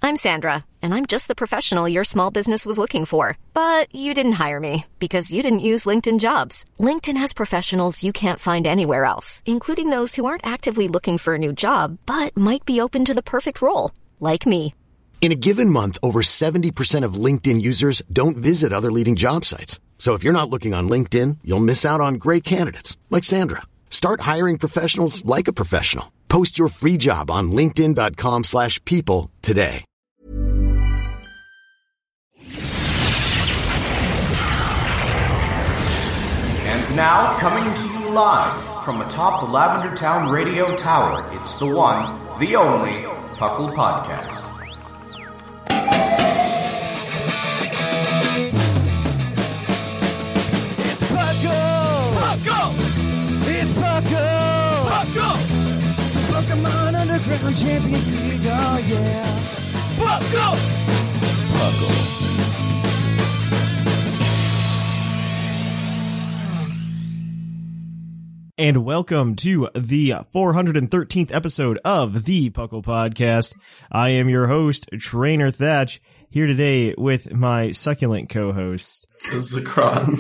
I'm Sandra, and I'm just the professional your small business was looking for. But you didn't hire me because you didn't use LinkedIn Jobs. LinkedIn has professionals you can't find anywhere else, including those who aren't actively looking for a new job, but might be open to the perfect role, like me. In a given month, over 70% of LinkedIn users don't visit other leading job sites. So if you're not looking on LinkedIn, you'll miss out on great candidates like Sandra. Start hiring professionals like a professional. Post your free job on linkedin.com/people today. And now, coming to you live from atop the Lavender Town Radio Tower, it's the one, the only, Puckle Podcast. It's Puckle! Puckle! It's Puckle! Puckle! Pokemon Underground Champions League, oh yeah! Puckle! Puckle. And welcome to the 413th episode of the Puckle Podcast. I am your host, Trainer Thatch, here today with my succulent co-host, Zekron.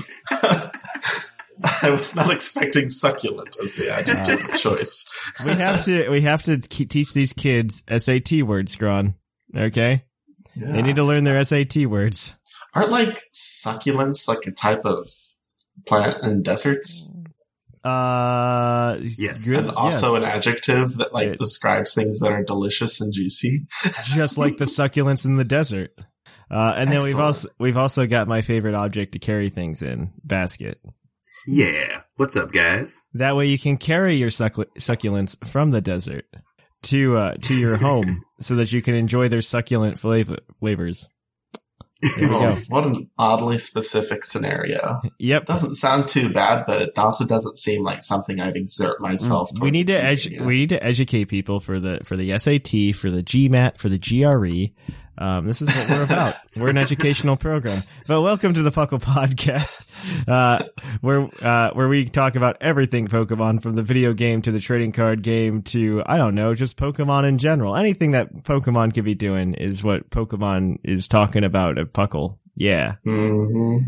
I was not expecting succulent as the adjective choice. We have to teach these kids SAT words, Skron. Okay? Yeah. They need to learn their SAT words. Aren't like succulents like a type of plant in deserts? Yes. Good, and also an adjective that like describes things that are delicious and juicy. Just like the succulents in the desert. And then we've also got my favorite object to carry things in, basket. Yeah. What's up, guys? That way you can carry your succulents from the desert to your home so that you can enjoy their succulent flavors. There we go. What an oddly specific scenario. Yep. Doesn't sound too bad, but it also doesn't seem like something I'd exert myself. We need to educate people for the SAT, for the GMAT, for the GRE. This is what we're about. We're an educational program. But welcome to the Puckle Podcast, where we talk about everything Pokemon, from the video game to the trading card game to, I don't know, just Pokemon in general. Anything that Pokemon could be doing is what Pokemon is talking about at Puckle. Yeah. Mm-hmm.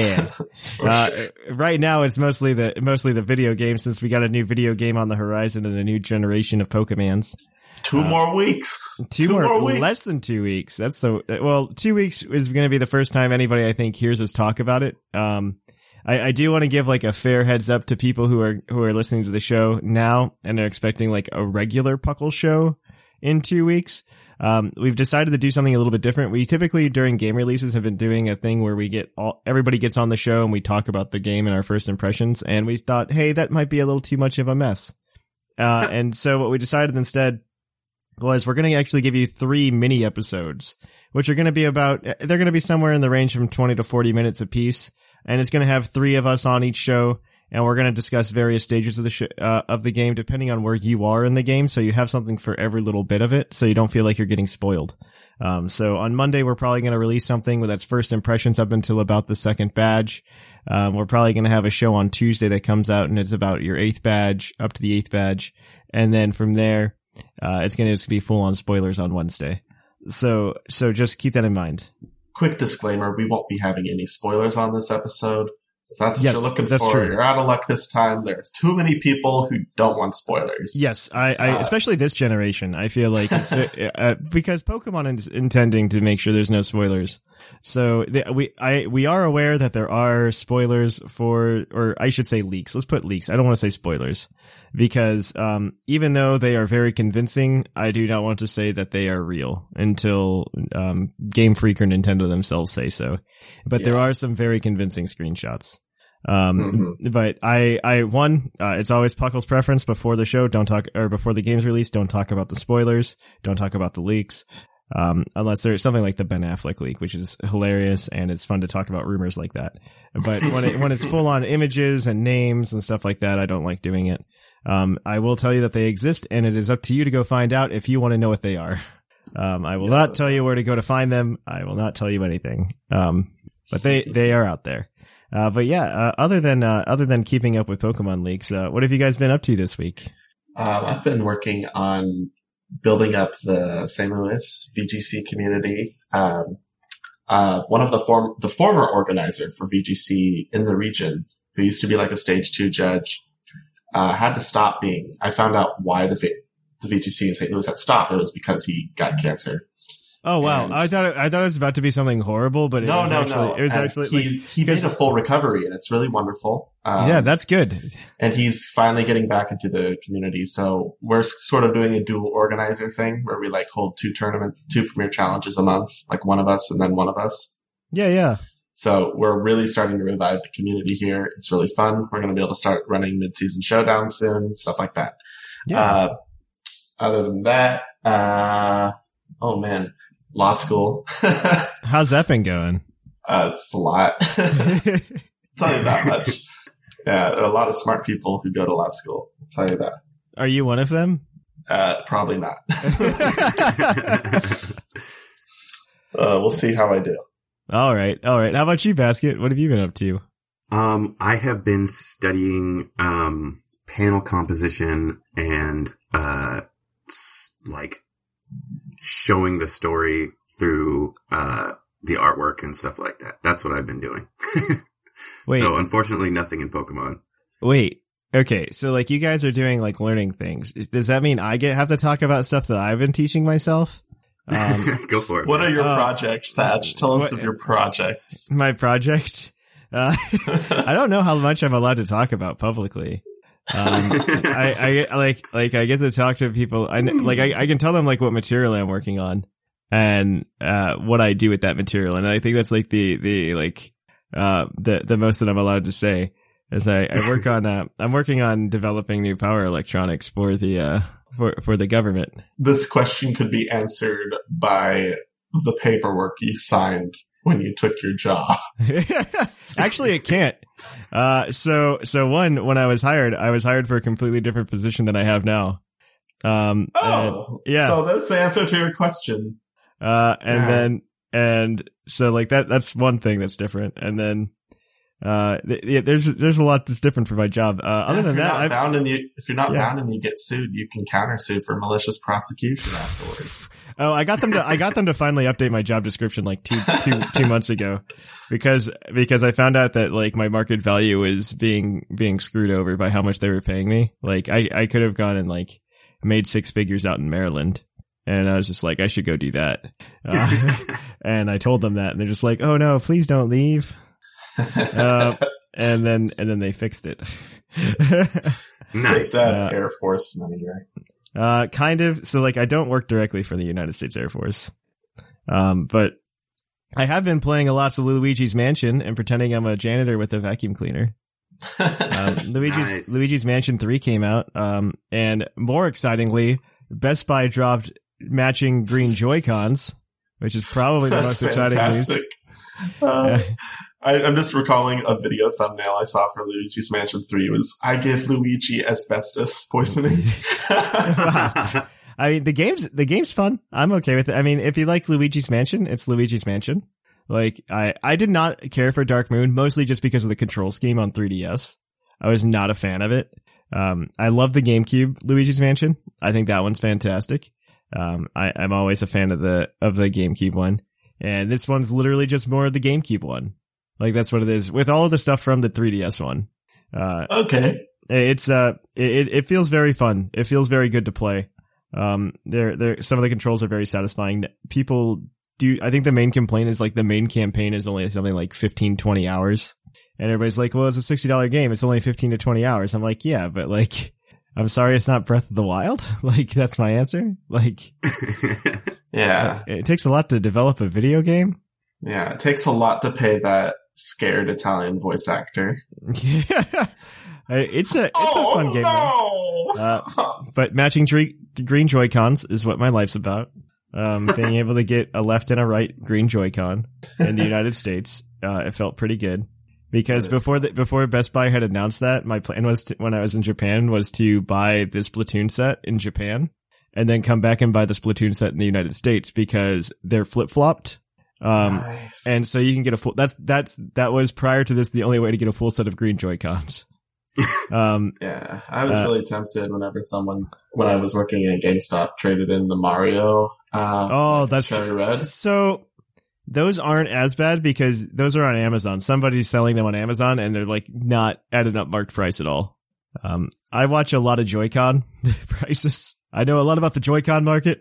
Yeah. Right now it's mostly the video game, since we got a new video game on the horizon and a new generation of Pokemans. 2 more weeks. Two more weeks. Less than 2 weeks. 2 weeks is going to be the first time anybody, I think, hears us talk about it. I do want to give like a fair heads up to people who are listening to the show now and are expecting like a regular Puckle show in 2 weeks. We've decided to do something a little bit different. We typically during game releases have been doing a thing where everybody gets on the show and we talk about the game and our first impressions. And we thought, hey, that might be a little too much of a mess. And so what we decided instead was we're going to actually give you 3 mini episodes, which are going to be they're going to be somewhere in the range from 20 to 40 minutes apiece. And it's going to have 3 of us on each show. And we're going to discuss various stages of the game, depending on where you are in the game. So you have something for every little bit of it, so you don't feel like you're getting spoiled. So on Monday, we're probably going to release something that's first impressions up until about the 2nd badge. We're probably going to have a show on Tuesday that comes out and it's about your 8th badge up to the 8th badge. And then from there, it's going to be full on spoilers on Wednesday. So just keep that in mind. Quick disclaimer, we won't be having any spoilers on this episode. So if that's what you're looking for, true. You're out of luck this time. There's too many people who don't want spoilers. Yes, I especially this generation, I feel like it's, because Pokemon is intending to make sure there's no spoilers. So we are aware that there are spoilers or I should say leaks. Let's put leaks. I don't want to say spoilers. Because even though they are very convincing, I do not want to say that they are real until Game Freak or Nintendo themselves say so. But there are some very convincing screenshots. But it's always Puckle's preference before the show, before the game's release, don't talk about the spoilers, don't talk about the leaks. Unless there's something like the Ben Affleck leak, which is hilarious and it's fun to talk about rumors like that. But when it's full on images and names and stuff like that, I don't like doing it. I will tell you that they exist, and it is up to you to go find out if you want to know what they are. I will not tell you where to go to find them. I will not tell you anything. But they are out there. Other than keeping up with Pokemon leaks, what have you guys been up to this week? I've been working on building up the St. Louis VGC community. One of the former organizer for VGC in the region, who used to be like a stage 2 judge, had to stop being. I found out why the VGC in St. Louis had stopped. It was because he got cancer. Oh wow! And I thought it was about to be something horrible, but it was actually he made a full recovery, and it's really wonderful. Yeah, that's good. And he's finally getting back into the community. So we're sort of doing a dual organizer thing where we like hold 2 premier challenges a month, like one of us and then one of us. Yeah. So we're really starting to revive the community here. It's really fun. We're going to be able to start running mid-season showdowns soon, stuff like that. Yeah. Other than that, oh man, law school. How's that been going? It's a lot. I'll tell you that much. Yeah, there are a lot of smart people who go to law school. I'll tell you that. Are you one of them? Probably not. We'll see how I do. All right. How about you, Basket? What have you been up to? I have been studying panel composition and like showing the story through the artwork and stuff like that. That's what I've been doing. Wait. So unfortunately, nothing in Pokemon. Wait. Okay, so like you guys are doing like learning things. Does that mean I have to talk about stuff that I've been teaching myself? Go for it. What are your projects, Thatch? Tell us of your projects. My project? I don't know how much I'm allowed to talk about publicly. I get to talk to people. I can tell them like what material I'm working on and what I do with that material, and I think that's like the most that I'm allowed to say. As I work on, I'm working on developing new power electronics for the government. This question could be answered by the paperwork you signed when you took your job. Actually, it can't. So when I was hired for a completely different position than I have now. Yeah. So that's the answer to your question. So like that's one thing that's different. And then, there's a lot that's different for my job. Other than that, if you're not bound and you get sued, you can countersue for malicious prosecution afterwards. Oh, I got them to finally update my job description like two months ago because I found out that like my market value is being screwed over by how much they were paying me. Like I could have gone and like made 6 figures out in Maryland. And I was just like, I should go do that. And I told them that and they're just like, oh no, please don't leave. And then they fixed it. Nice. Air Force money, right? Kind of. So like I don't work directly for the United States Air Force. But I have been playing a lot of Luigi's Mansion and pretending I'm a janitor with a vacuum cleaner. Luigi's Mansion 3 came out. And more excitingly, Best Buy dropped matching green Joy-Cons, which is probably the most exciting news. I'm just recalling a video thumbnail I saw for Luigi's Mansion 3 was, I give Luigi asbestos poisoning. I mean, the game's fun. I'm okay with it. I mean, if you like Luigi's Mansion, it's Luigi's Mansion. Like, I did not care for Dark Moon, mostly just because of the control scheme on 3DS. I was not a fan of it. I love the GameCube Luigi's Mansion. I think that one's fantastic. I'm always a fan of the GameCube one. And this one's literally just more of the GameCube one. Like, that's what it is. With all of the stuff from the 3DS one. Okay. It feels very fun. It feels very good to play. Some of the controls are very satisfying. I think the main complaint is like the main campaign is only something like 15, 20 hours. And everybody's like, well, it's a $60 game. It's only 15 to 20 hours. I'm like, yeah, but like, I'm sorry it's not Breath of the Wild. Like, that's my answer. Like, yeah. It takes a lot to develop a video game. Yeah, it takes a lot to pay that scared Italian voice actor. Yeah. It's a fun game. No! But matching green Joy-Cons is what my life's about. Being able to get a left and a right green Joy-Con in the United States, it felt pretty good. Because before Best Buy had announced that, my plan was when I was in Japan was to buy the Splatoon set in Japan and then come back and buy the Splatoon set in the United States because they're flip-flopped. Nice. And so you can get a full, that was prior to this the only way to get a full set of green Joy-Cons. Yeah, I was really tempted when I was working at GameStop, traded in the Mario. That's Cherry Red. So those aren't as bad because those are on Amazon. Somebody's selling them on Amazon and they're like not at an upmarked price at all. I watch a lot of Joy-Con prices. I know a lot about the Joy-Con market.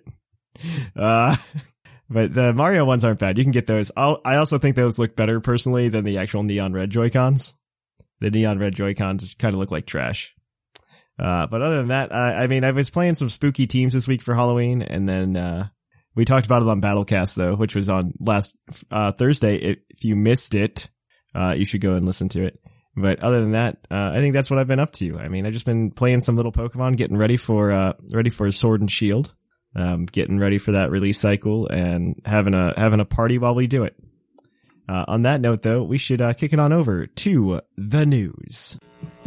But the Mario ones aren't bad. You can get those. I also think those look better personally than the actual neon red Joy-Cons. The neon red Joy-Cons kind of look like trash. But other than that, I mean, I was playing some spooky teams this week for Halloween, and then we talked about it on Battlecast, though, which was on last Thursday. If you missed it, you should go and listen to it. But other than that, I think that's what I've been up to. I mean, I've just been playing some little Pokemon, getting ready for Sword and Shield, getting ready for that release cycle, and having a party while we do it. On that note, though, we should kick it on over to the news.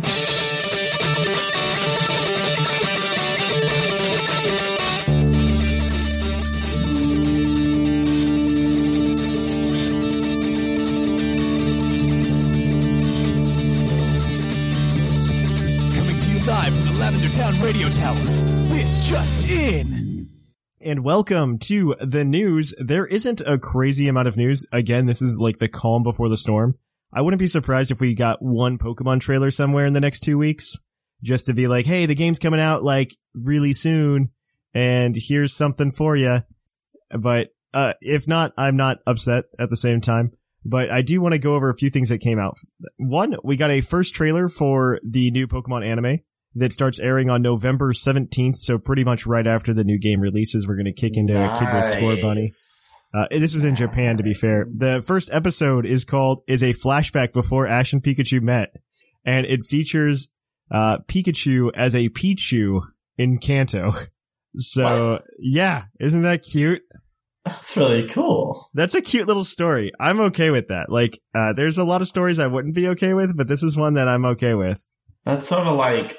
Live from the Lavender Town Radio Tower. This just in. And welcome to the news. There isn't a crazy amount of news. Again, this is like the calm before the storm. I wouldn't be surprised if we got one Pokemon trailer somewhere in the next 2 weeks, just to be like, hey, the game's coming out like really soon, and here's something for you. But if not, I'm not upset at the same time. But I do want to go over a few things that came out. One, we got a first trailer for the new Pokemon anime that starts airing on November 17th, so pretty much right after the new game releases. We're going to kick into Kid with Score Bunny. This is in Japan, to be fair. The first episode is a flashback before Ash and Pikachu met, and it features Pikachu as a Pichu in Kanto. So, what? Yeah, isn't that cute? That's really cool. That's a cute little story. I'm okay with that. Like, there's a lot of stories I wouldn't be okay with, but this is one that I'm okay with. That's sort of like,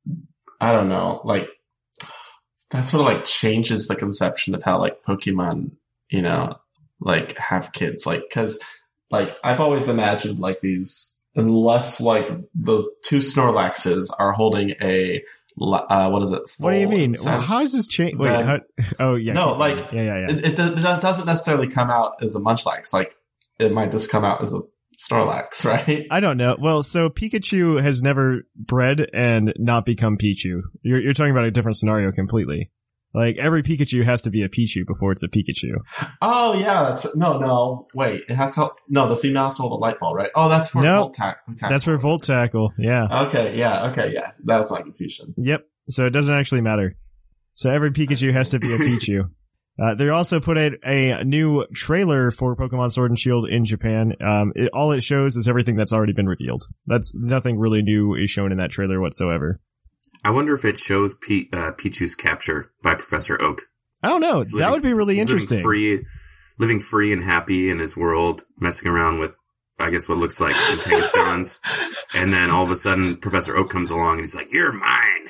I don't know, like, that sort of like changes the conception of how like Pokemon, you know, like have kids. Like, cause like I've always imagined like these, unless like the two Snorlaxes are holding a, what is it? What do you mean? Well, how does this change? Wait, oh yeah. No, like, yeah. It doesn't necessarily come out as a Munchlax. Like, it might just come out as a Snorlax, right? I don't know. Well, so Pikachu has never bred and not become Pichu. You're talking about a different scenario completely. Like, every Pikachu has to be a Pichu before it's a Pikachu. Oh, yeah. No. Wait. It has to... No, the female has to hold a light ball, right? Oh, that's for Volt Tackle. That's for Volt Tackle, yeah. Okay, yeah. That was my confusion. Yep. So it doesn't actually matter. So every Pikachu has to be a Pichu. They also put out a new trailer for Pokemon Sword and Shield in Japan. All it shows is everything that's already been revealed. That's nothing really new is shown in that trailer whatsoever. I wonder if it shows Pichu's capture by Professor Oak. I don't know. That would be really interesting. Living free and happy in his world, messing around with, I guess, what looks like some Tangascons. And then all of a sudden, Professor Oak comes along and he's like, "You're mine."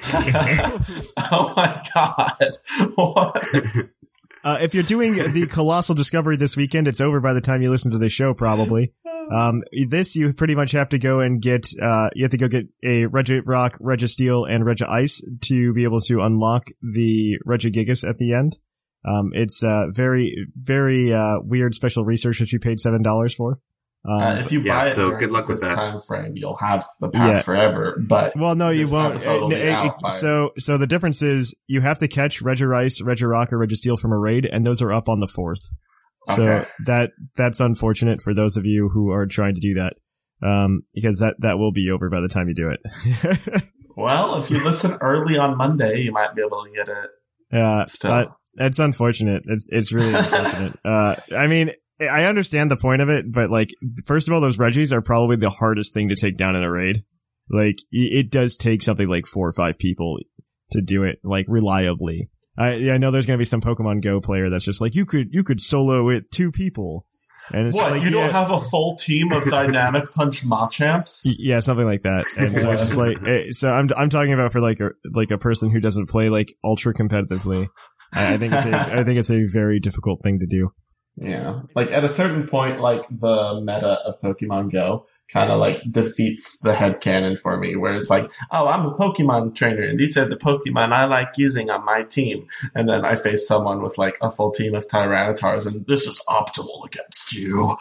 Oh my god. What? If you're doing the Colossal Discovery this weekend, it's over by the time you listen to the show, probably. You pretty much have to go and get, you have to go get a Regirock, Registeel, and Regice to be able to unlock the Regigigas at the end. It's, very, very, weird special research that you paid $7 for. If you buy it so good luck with that time frame, you'll have the pass forever. But well, no, you won't. So the difference is you have to catch Regirice, Regirock, or Registeel from a raid, and those are up on the 4th. So that's unfortunate for those of you who are trying to do that, because that will be over by the time you do it. Well, if you listen early on Monday, you might be able to get it. Yeah, still. It's unfortunate. It's really unfortunate. I mean, I understand the point of it, but like, first of all, those Regis are probably the hardest thing to take down in a raid. Like, it does take something like 4 or 5 people to do it, like, reliably. I know there's gonna be some Pokemon Go player that's just like, you could solo it 2 people. And it's what, like, you don't have a full team of Dynamic Punch Machamps? Yeah, something like that. And so just like, so I'm talking about for like a person who doesn't play like ultra competitively. I think it's a very difficult thing to do. Yeah. Like, at a certain point, like, the meta of Pokemon Go kind of, like, defeats the headcanon for me, where it's like, oh, I'm a Pokemon trainer, and these are the Pokemon I like using on my team. And then I face someone with, like, a full team of Tyranitars, and this is optimal against you.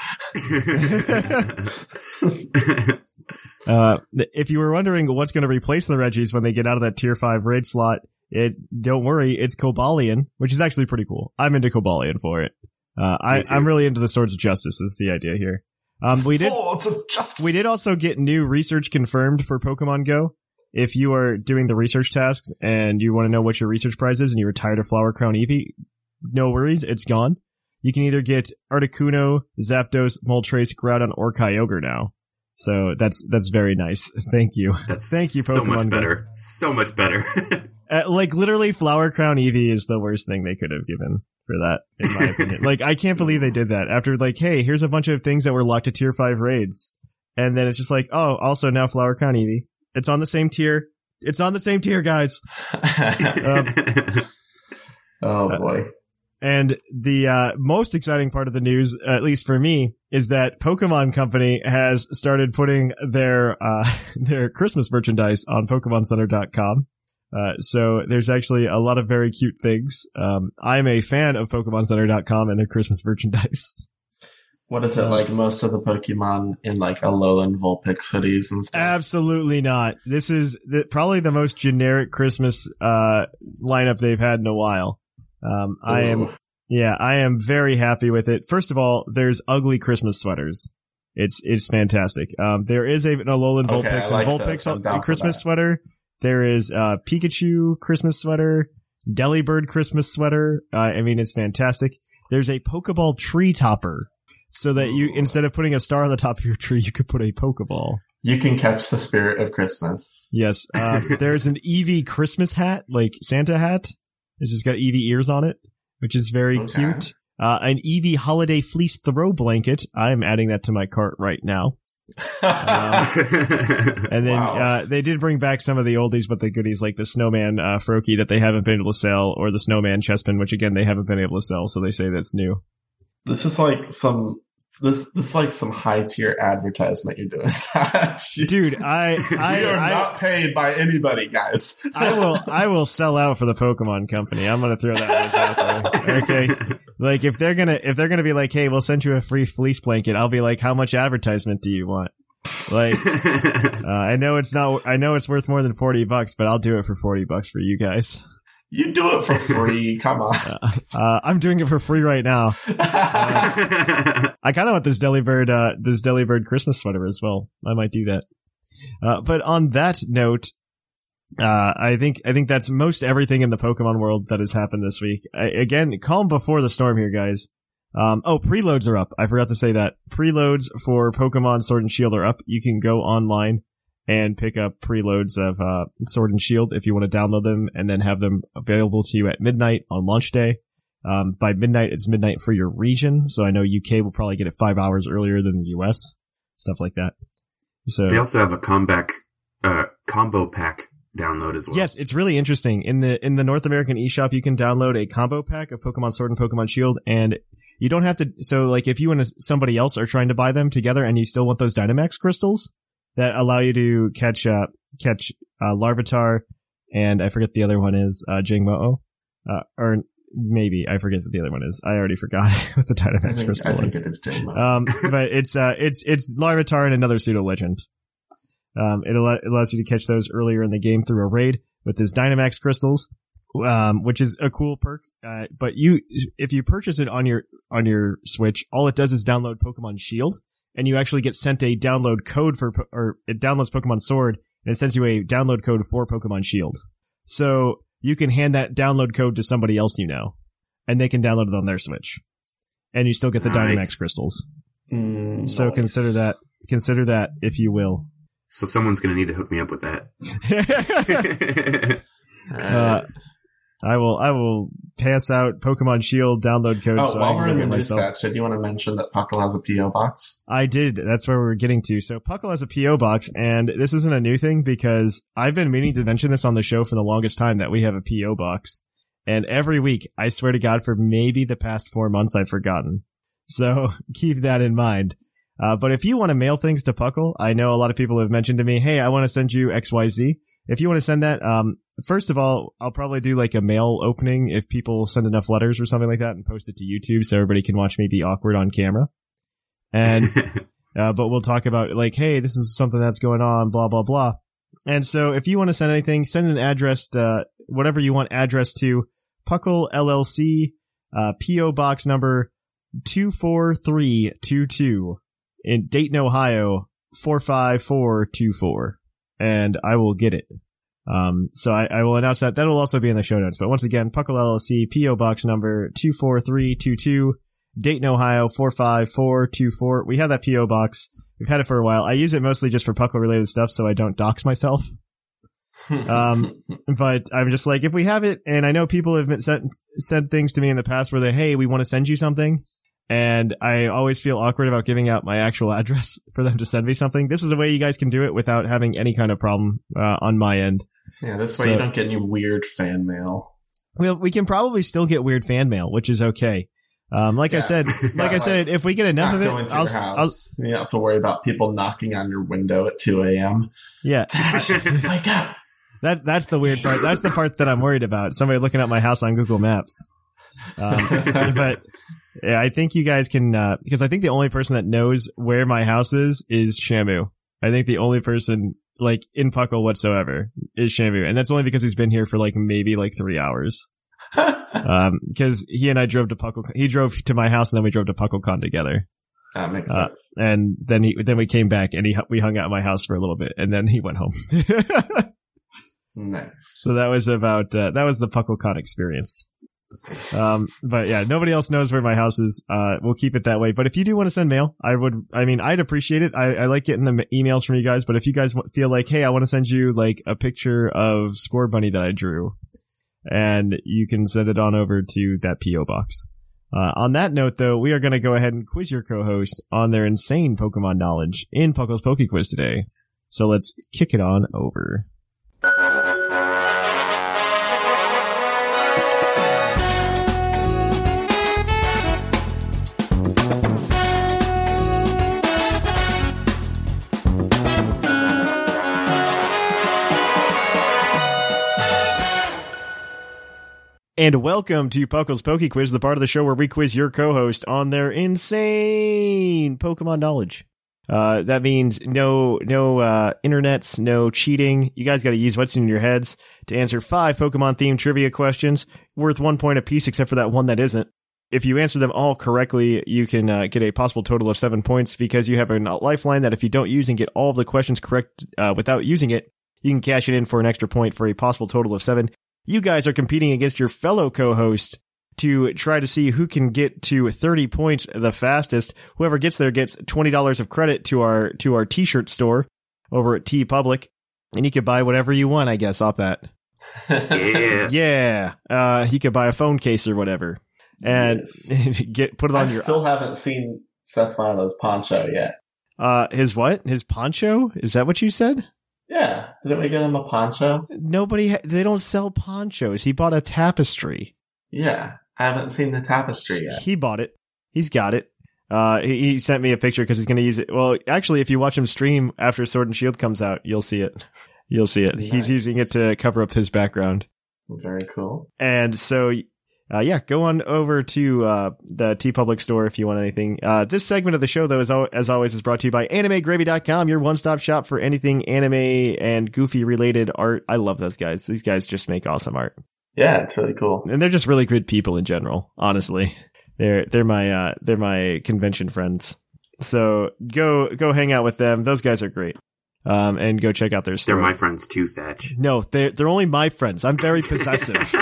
If you were wondering what's going to replace the Regis when they get out of that tier 5 raid slot, don't worry, it's Cobalion, which is actually pretty cool. I'm into Cobalion for it. I'm really into the Swords of Justice is the idea here. Swords of Justice. We did also get new research confirmed for Pokemon Go. If you are doing the research tasks and you want to know what your research prize is and you're tired of Flower Crown Eevee, no worries, it's gone. You can either get Articuno, Zapdos, Moltres, Groudon, or Kyogre now. So that's very nice. Thank you. Thank you, Pokemon so much Go. better. So much better. Like, literally, Flower Crown Eevee is the worst thing they could have given for that, in my opinion. Like, I can't believe they did that. After, like, hey, here's a bunch of things that were locked to tier 5 raids. And then it's just like, oh, also now Flower Crown Eevee. It's on the same tier. It's on the same tier, guys. Oh, boy. And the most exciting part of the news, at least for me, is that Pokemon Company has started putting their Christmas merchandise on PokemonCenter.com. So there's actually a lot of very cute things. I'm a fan of PokemonCenter.com and their Christmas merchandise. What is it, like most of the Pokemon in like Alolan Vulpix hoodies and stuff? Absolutely not. This is probably the most generic Christmas lineup they've had in a while. I am very happy with it. First of all, there's ugly Christmas sweaters. It's fantastic. There is an Alolan Vulpix and Vulpix Christmas sweater. There is a Pikachu Christmas sweater, Delibird Christmas sweater. I mean, it's fantastic. There's a Pokeball tree topper, so that you, instead of putting a star on the top of your tree, you could put a Pokeball. You can catch the spirit of Christmas. Yes. There's an Eevee Christmas hat, like Santa hat. It's just got Eevee ears on it, which is very cute. An Eevee holiday fleece throw blanket. I'm adding that to my cart right now. And then they did bring back some of the oldies but the goodies, like the Snowman Froakie that they haven't been able to sell, or the Snowman Chespin, which again they haven't been able to sell, so they say that's new. This is like some high tier advertisement you're doing. Dude, we are not paid by anybody, guys. I will sell out for the Pokemon Company. I'm gonna throw that out there. Okay. Like, if they're gonna be like, hey, we'll send you a free fleece blanket, I'll be like, how much advertisement do you want? Like, I know it's worth more than $40, but I'll do it for $40 for you guys. You do it for free. Come on. I'm doing it for free right now. I kind of want this Delibird Christmas sweater as well. I might do that. But on that note, I think that's most everything in the Pokemon world that has happened this week. Again, calm before the storm here, guys. Preloads are up. I forgot to say that. Preloads for Pokemon Sword and Shield are up. You can go online and pick up preloads of Sword and Shield if you want to download them and then have them available to you at midnight on launch day. By midnight, it's midnight for your region, so I know UK will probably get it 5 hours earlier than the US. Stuff like that. So they also have a combo pack download as well. Yes, it's really interesting. In the North American eShop, you can download a combo pack of Pokemon Sword and Pokemon Shield, and you don't have to. So, like, if you and somebody else are trying to buy them together, and you still want those Dynamax crystals that allow you to catch Larvitar, and I forget the other one is Jingmo, or maybe I forget what the other one is. I already forgot what the Dynamax crystal is. I think it is Jingmo. But it's Larvitar and another pseudo legend. It allows you to catch those earlier in the game through a raid with his Dynamax crystals, which is a cool perk. But if you purchase it on your Switch, all it does is download Pokemon Shield, and you actually get sent a download code or it downloads Pokemon Sword, and it sends you a download code for Pokemon Shield. So you can hand that download code to somebody else you know, and they can download it on their Switch, and you still get the Dynamax crystals. So nice. Consider that if you will. So someone's going to need to hook me up with that. I will pass out Pokemon Shield download codes. While we're in the news section, do you want to mention that Puckle has a P.O. box? I did. That's where we're getting to. So Puckle has a P.O. box, and this isn't a new thing because I've been meaning to mention this on the show for the longest time that we have a P.O. box. And every week, I swear to God, for maybe the past 4 months, I've forgotten. So keep that in mind. But if you want to mail things to Puckle, I know a lot of people have mentioned to me, hey, I want to send you XYZ. If you want to send that, first of all, I'll probably do like a mail opening if people send enough letters or something like that and post it to YouTube so everybody can watch me be awkward on camera. And, but we'll talk about like, hey, this is something that's going on, blah, blah, blah. And so if you want to send anything, send an address, whatever you want address to Puckle LLC, P.O. Box number 24322 in Dayton, Ohio, 45424. And I will get it. So I will announce that. That'll also be in the show notes. But once again, Puckle LLC, P.O. Box number 24322, Dayton, Ohio, 45424. We have that P.O. box. We've had it for a while. I use it mostly just for Puckle related stuff so I don't dox myself. But I'm just like, if we have it, and I know people have been sent things to me in the past where they, hey, we want to send you something. And I always feel awkward about giving out my actual address for them to send me something. This is a way you guys can do it without having any kind of problem on my end. Yeah, this way you don't get any weird fan mail. Well, we can probably still get weird fan mail, which is okay. I said, if we get enough of it, I'll you don't have to worry about people knocking on your window at 2 a.m. Yeah. Wake up. That's the weird part. That's the part that I'm worried about. Somebody looking at my house on Google Maps. But yeah, I think you guys can, because I think the only person that knows where my house is Shamu. I think the only person like in Puckle whatsoever is Shamu. And that's only because he's been here for like maybe like 3 hours. Because he and I drove to Puckle. He drove to my house and then we drove to PuckleCon together. That makes sense. And then we came back and we hung out at my house for a little bit and then he went home. Nice. So that was about, that was the PuckleCon experience. But yeah, nobody else knows where my house is. We'll keep it that way. But if you do want to send mail, I'd appreciate it. I like getting the emails from you guys, but if you guys feel like, hey, I want to send you like a picture of Score Bunny that I drew, and you can send it on over to that P.O. box. On that note, though, we are going to go ahead and quiz your co-host on their insane Pokemon knowledge in Puckle's Poke Quiz today. So let's kick it on over. And welcome to Puckle's Poke Quiz, the part of the show where we quiz your co-host on their insane Pokemon knowledge. That means no internets, no cheating. You guys got to use what's in your heads to answer 5 Pokemon-themed trivia questions worth 1 point apiece, except for that one that isn't. If you answer them all correctly, you can get a possible total of 7 points because you have a lifeline that if you don't use and get all of the questions correct without using it, you can cash it in for an extra point for a possible total of 7. You guys are competing against your fellow co-host to try to see who can get to 30 points the fastest. Whoever gets there gets $20 of credit to our t-shirt store over at TeePublic, and you can buy whatever you want, I guess, off that. Yeah. You could buy a phone case or whatever, and put it on your. I still haven't seen Seth Milo's poncho yet. His what? His poncho? Is that what you said? Yeah. Didn't we get him a poncho? They don't sell ponchos. He bought a tapestry. Yeah. I haven't seen the tapestry yet. He bought it. He's got it. He sent me a picture because he's going to use it. Well, actually, if you watch him stream after Sword and Shield comes out, you'll see it. You'll see it. Nice. He's using it to cover up his background. Very cool. And so, go on over to the TeePublic store if you want anything. This segment of the show, though, as always, is brought to you by AnimeGravy.com, your one-stop shop for anything anime and Goofy-related art. I love those guys. These guys just make awesome art. Yeah, it's really cool. And they're just really good people in general, honestly. They're my convention friends. So go hang out with them. Those guys are great. And go check out their store. They're my friends too, Thatch. No, they're only my friends. I'm very possessive.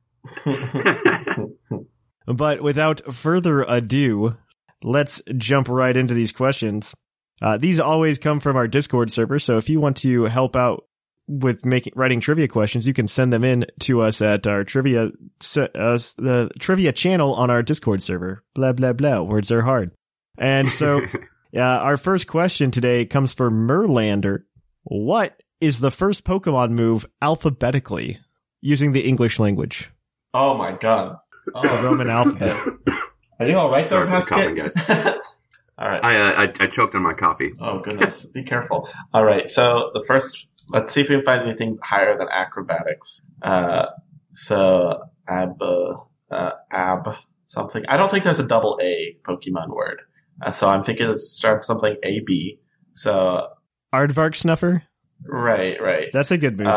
But without further ado, let's jump right into these questions. These always come from our Discord server, so if you want to help out with writing trivia questions, you can send them in to us at our the trivia channel on our Discord server. Blah, blah, blah. Words are hard. And so our first question today comes from Merlander. What is the first Pokemon move alphabetically using the English language? Oh my god. The Roman alphabet. Are you all right there, Sorry for the Pascal? coughing, guys. All right. I choked on my coffee. Oh, goodness. Be careful. All right. So the first, let's see if we can find anything higher than acrobatics. So ab something. I don't think there's a double A Pokemon word. So I'm thinking it's start something AB. So Aardvark Snuffer? right. That's a good move.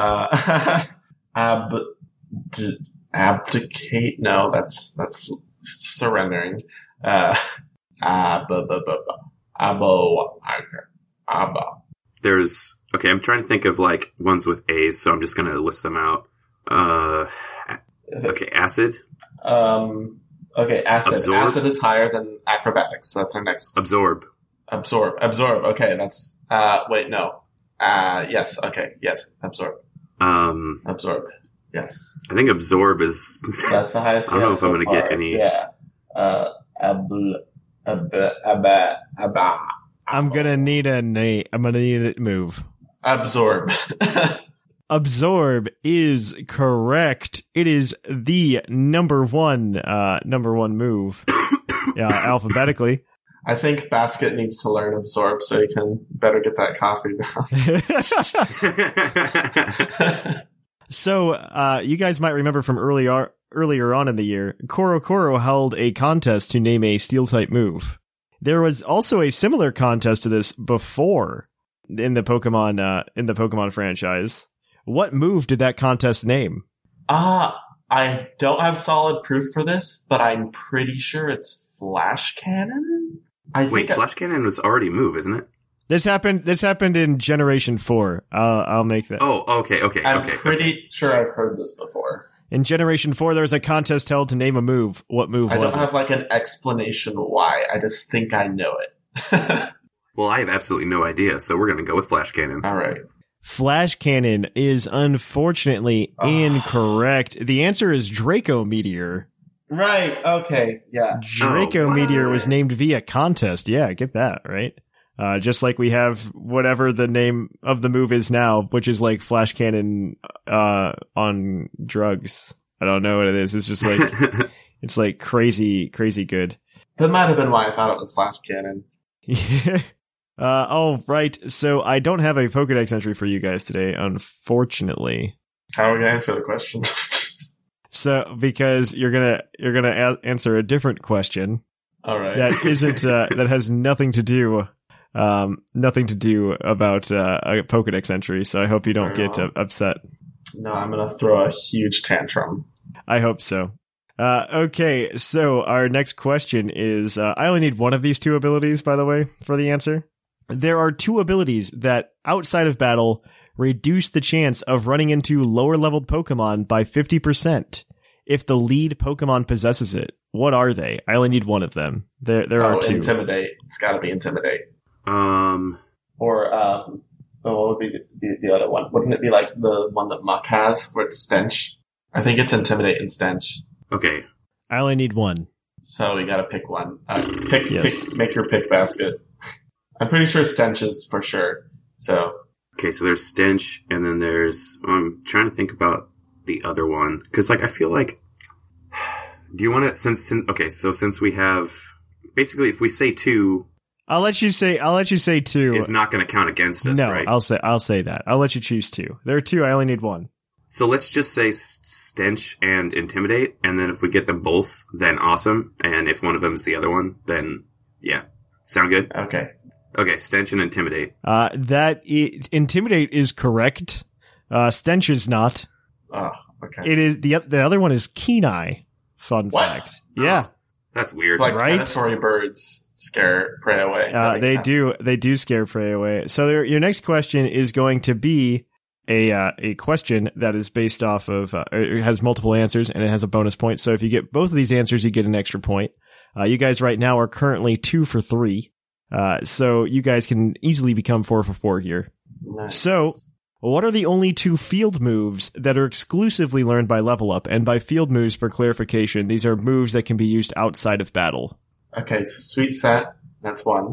Abdicate. No, that's surrendering. There's I'm trying to think of like ones with A's, so I'm just gonna list them out. Acid. Okay, acid. Absorb. Acid is higher than acrobatics. So that's our next. Absorb. Absorb. Okay, that's wait, no. Yes, okay, yes, absorb. Absorb. Yes. I think absorb is That's the highest. I don't know if I'm gonna get any. Yeah. I'm gonna need a move. Absorb. Absorb is correct. It is the number one move. Yeah, alphabetically. I think Basket needs to learn absorb so he can better get that coffee down. So, you guys might remember from earlier on in the year, Korokoro held a contest to name a Steel-type move. There was also a similar contest to this before in the Pokemon franchise. What move did that contest name? I don't have solid proof for this, but I'm pretty sure it's Flash Cannon. Flash Cannon was already a move, isn't it? This happened in Generation 4. I'll make that. Oh, okay. I'm pretty sure I've heard this before. In Generation 4, there was a contest held to name a move. What move was it? I don't have like an explanation why. I just think I know it. Well, I have absolutely no idea, so we're going to go with Flash Cannon. All right. Flash Cannon is unfortunately incorrect. The answer is Draco Meteor. Right. Okay. Yeah. Draco Meteor was named via contest. Yeah, get that, right? Just like we have whatever the name of the move is now, which is like Flash Cannon on drugs. I don't know what it is. It's just like it's like crazy good. That might have been why I thought it was Flash Cannon. All right. So I don't have a Pokedex entry for you guys today, unfortunately. How are we gonna answer the question? So because you're gonna answer a different question. All right. That isn't that has nothing to do about a Pokedex entry. So I hope you don't get upset. No, I'm gonna throw a huge tantrum. I hope so. Okay, so our next question is, I only need one of these two abilities, by the way, for the answer. There are two abilities that, outside of battle, reduce the chance of running into lower-leveled Pokemon by 50% if the lead Pokemon possesses it. What are they? I only need one of them. There are two. Intimidate. It's gotta be Intimidate. Um, Or, what would be the other one? Wouldn't it be like the one that Muck has, where it's Stench? I think it's Intimidate and Stench. Okay. I only need one. So we gotta pick one. Pick, make your pick basket. I'm pretty sure Stench is for sure. So. Okay, so there's Stench, and then there's, I'm trying to think about the other one. Cause like, I feel like, do you want to, since we have, basically if we say two. I'll let you say two. It's not going to count against us, no, right? I'll say that. I'll let you choose two. There are two, I only need one. So let's just say Stench and Intimidate, and then if we get them both, then awesome. And if one of them is the other one, then yeah. Sound good? Okay, Stench and Intimidate. Intimidate is correct. Stench is not. Oh, okay. It is the other one is Keen Eye. Fun fact. Yeah. That's weird. It's like right? predatory birds scare prey away. They do scare prey away. So your next question is going to be a question that is based off of it has multiple answers and it has a bonus point. So if you get both of these answers, you get an extra point. You guys right now are currently 2 for 3. So you guys can easily become 4 for 4 here. Nice. So what are the only two field moves that are exclusively learned by Level Up? And by field moves, for clarification, these are moves that can be used outside of battle. Okay, so Sweet Set, that's one.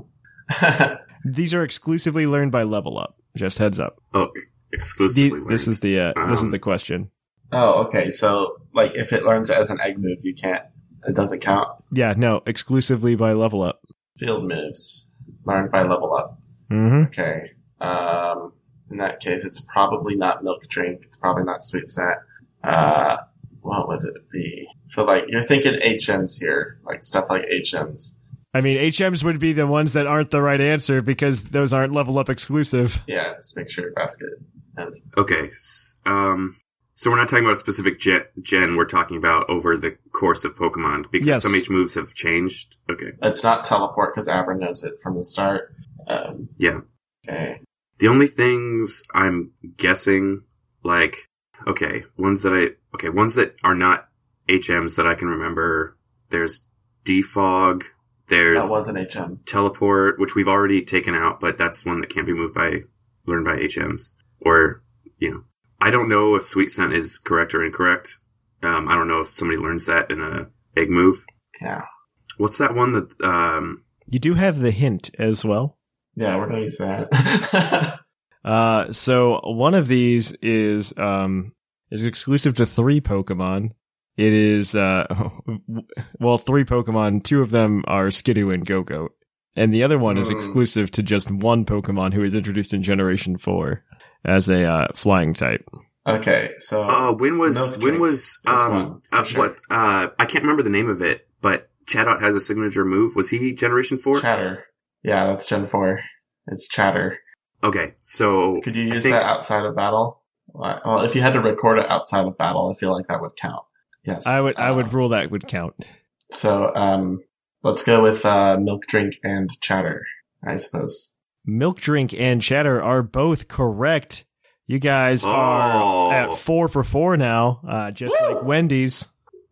These are exclusively learned by Level Up. Just heads up. Oh, exclusively learned. This is the question. Oh, okay. So, like, if it learns it as an egg move, you can't It doesn't count. Yeah, no, exclusively by level up. Field moves learned by level up. Mm-hmm. Okay. In that case, it's probably not Milk Drink. It's probably not Sweet Set. What would it be? So, like, you're thinking HMs here, like stuff like HMs. I mean, HMs would be the ones that aren't the right answer because those aren't level up exclusive. Yeah, just make sure your basket has. Okay. So we're not talking about a specific gen. We're talking about over the course of Pokemon because Yes. some H moves have changed. Okay. It's not Teleport because Abra knows it from the start. Yeah. Okay. The only things I'm guessing, like, ones that are not HMs that I can remember. There's Defog. There's That was an HM. Teleport, which we've already taken out, but that's one that can't be learned by HMs. Or, I don't know if Sweet Scent is correct or incorrect. I don't know if somebody learns that in a egg move. Yeah. What's that one that, You do have the hint as well. Yeah, we're going to use that. So one of these is exclusive to 3 Pokemon. It is, 3 Pokemon. 2 of them are Skidoo and Go-Goat. And the other one is exclusive to just 1 Pokemon who is introduced in Generation 4 as a flying type. Okay, so... when was, one, sure. I can't remember the name of it, but Chatot has a signature move. Was he Generation 4? Chatter. Yeah, that's Gen 4. It's Chatter. Okay, so... Could you use that outside of battle? Well, if you had to record it outside of battle, I feel like that would count. Yes. I would rule that would count. So, let's go with Milk Drink and Chatter, I suppose. Milk Drink and Chatter are both correct. You guys are at 4 for 4 now, just like Wendy's.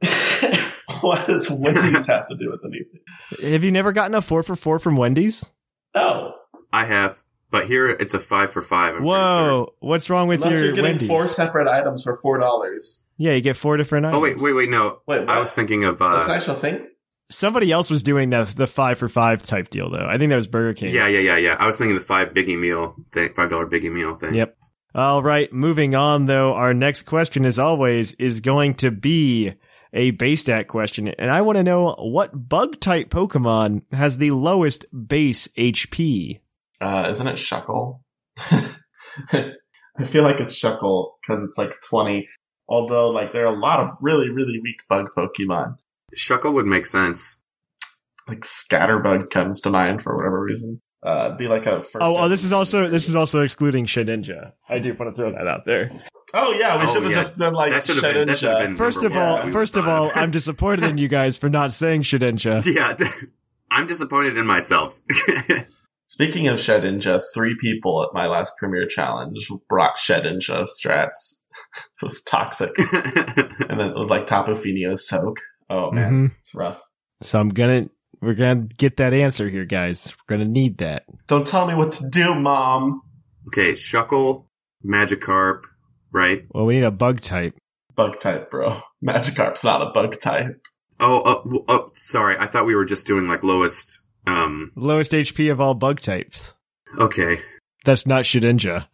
What does Wendy's have to do with anything? Have you never gotten a 4 for 4 from Wendy's? No. I have, but here it's a 5 for 5. Whoa, what's wrong with Unless your you're getting Wendy's? 4 separate items for $4. Yeah, you get 4 different items. Oh, wait, no. Wait, what? I was thinking of... That's an actual thing? Somebody else was doing the 5 for 5 type deal, though. I think that was Burger King. Yeah. I was thinking the $5 Biggie meal thing, $5 Biggie meal thing. Yep. All right, moving on, though. Our next question, as always, is going to be a base stat question. And I want to know what bug-type Pokemon has the lowest base HP? Isn't it Shuckle? I feel like it's Shuckle because it's like 20. Although, like, there are a lot of really, really weak bug Pokemon. Shuckle would make sense. Like Scatterbug comes to mind for whatever reason. Be like a first. This is also excluding Shedinja. I do want to throw that out there. Oh yeah, we should have just done like that should have been First of all, I'm disappointed in you guys for not saying Shedinja. Yeah, I'm disappointed in myself. Speaking of Shedinja, 3 people at my last Premier Challenge brought Shedinja strats. It was toxic. And then like Tapu Finio's Soak. Oh man, It's rough. So we're gonna get that answer here, guys. We're gonna need that. Don't tell me what to do, Mom. Okay, Shuckle, Magikarp, right? Well, we need a bug type. Bug type, bro. Magikarp's not a bug type. Oh, sorry. I thought we were just doing like lowest, Lowest HP of all bug types. Okay. That's not Shedinja.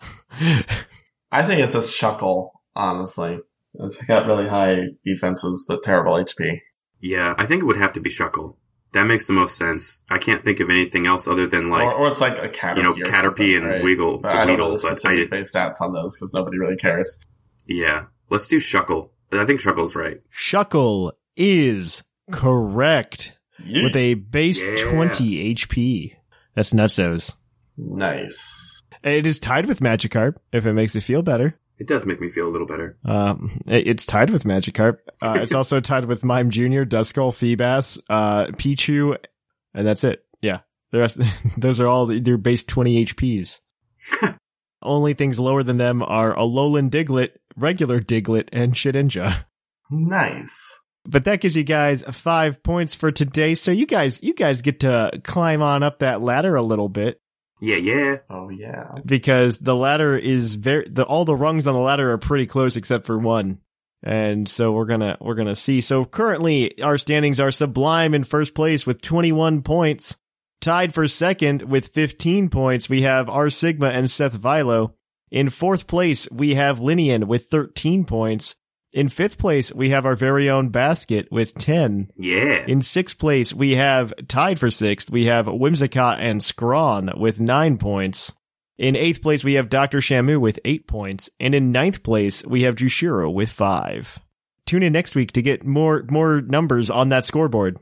I think it's a Shuckle, honestly. It's got really high defenses, but terrible HP. Yeah, I think it would have to be Shuckle. That makes the most sense. I can't think of anything else other than like... Or it's like a Caterpie. Caterpie and right? Weedle. But I don't know the specific base stats on those because nobody really cares. Yeah. Let's do Shuckle. I think Shuckle's right. Shuckle is correct. Yeah. With a base 20 HP. That's nutsos. Nice. It is tied with Magikarp, if it makes it feel better. It does make me feel a little better. It's tied with Magikarp. It's also tied with Mime Jr., Duskull, Feebas, Pichu, and that's it. Yeah. The rest, those are all their base 20 HPs. Only things lower than them are Alolan Diglett, regular Diglett, and Shedinja. Nice. But that gives you guys 5 points for today. So you guys get to climb on up that ladder a little bit. Yeah. Oh, yeah. Because the ladder is all the rungs on the ladder are pretty close except for one. And so we're gonna see. So currently our standings are Sublime in first place with 21 points. Tied for second with 15 points, we have R Sigma and Seth Vilo. In fourth place, we have Linian with 13 points. In 5th place, we have our very own Basket with 10. Yeah. In 6th place, we have, tied for 6th, we have Whimsicott and Scrawn with 9 points. In 8th place, we have Dr. Shamu with 8 points. And in 9th place, we have Jushiro with 5. Tune in next week to get more numbers on that scoreboard.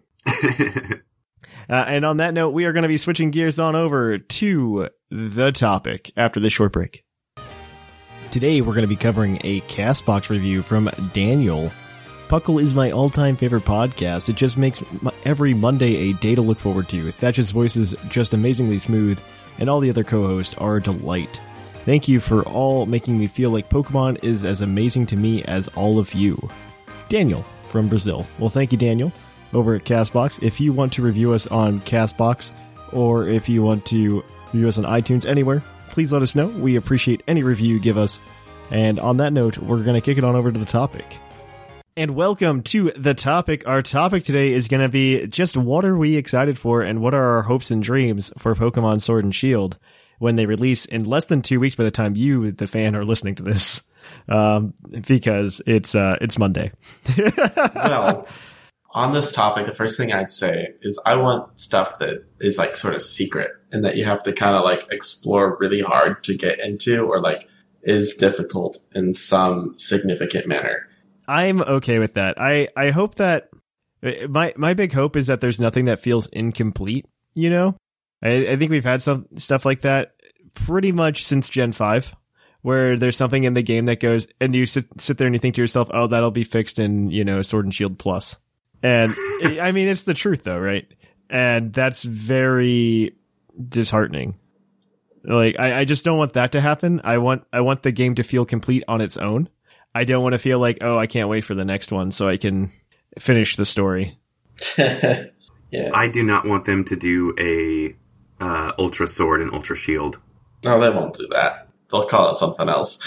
And on that note, we are going to be switching gears on over to the topic after this short break. Today, we're going to be covering a CastBox review from Daniel. Puckle is my all-time favorite podcast. It just makes every Monday a day to look forward to. Thatch's voice is just amazingly smooth, and all the other co-hosts are a delight. Thank you for all making me feel like Pokemon is as amazing to me as all of you. Daniel from Brazil. Well, thank you, Daniel, over at CastBox. If you want to review us on CastBox, or if you want to review us on iTunes, anywhere, please let us know. We appreciate any review you give us. And on that note, we're going to kick it on over to the topic. And welcome to the topic. Our topic today is going to be just what are we excited for and what are our hopes and dreams for Pokemon Sword and Shield when they release in less than 2 weeks by the time you, the fan, are listening to this. Because it's Monday. Well, on this topic, the first thing I'd say is I want stuff that is like sort of secret and that you have to kind of like explore really hard to get into, or like is difficult in some significant manner. I'm okay with that. I hope that my big hope is that there's nothing that feels incomplete, you know? I think we've had some stuff like that pretty much since Gen 5, where there's something in the game that goes, and you sit there and you think to yourself, oh, that'll be fixed in, you know, Sword and Shield Plus. And I mean, it's the truth though, right? And that's very disheartening. Like, I just don't want that to happen. I want the game to feel complete on its own. I don't want to feel like, oh, I can't wait for the next one so I can finish the story. Yeah. I do not want them to do a Ultra Sword and Ultra Shield. No, they won't do that. They'll call it something else.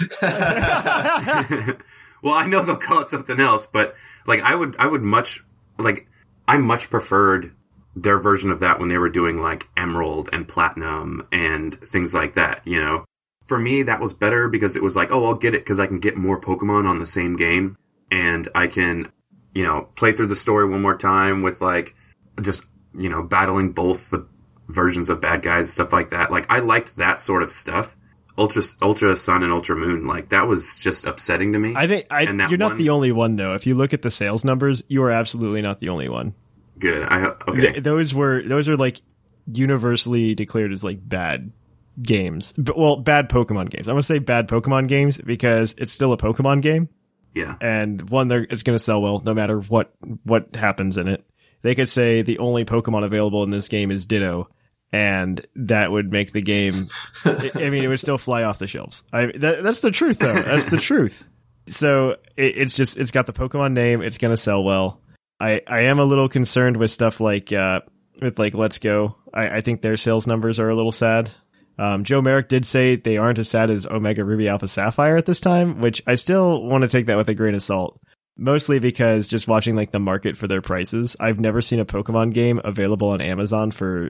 Well, I know they'll call it something else, but like I much preferred their version of that when they were doing like Emerald and Platinum and things like that, you know? For me, that was better because it was like, oh, I'll get it because I can get more Pokemon on the same game and I can, you know, play through the story one more time with like just, you know, battling both the versions of bad guys, stuff like that. Like, I liked that sort of stuff. Ultra Sun and Ultra Moon, like, that was just upsetting to me. I think you're not the only one, though. If you look at the sales numbers, you are absolutely not the only one. Good. Okay. Those were like universally declared as like bad games. Well, bad Pokemon games. I'm going to say bad Pokemon games because it's still a Pokemon game. Yeah. And one, it's going to sell well no matter what happens in it. They could say the only Pokemon available in this game is Ditto, and that would make the game, I mean, it would still fly off the shelves. That's the truth, though. That's the truth. So it's got the Pokemon name. It's going to sell well. I am a little concerned with stuff like, with like Let's Go. I think their sales numbers are a little sad. Joe Merrick did say they aren't as sad as Omega Ruby Alpha Sapphire at this time, which I still want to take that with a grain of salt. Mostly because just watching like the market for their prices, I've never seen a Pokemon game available on Amazon for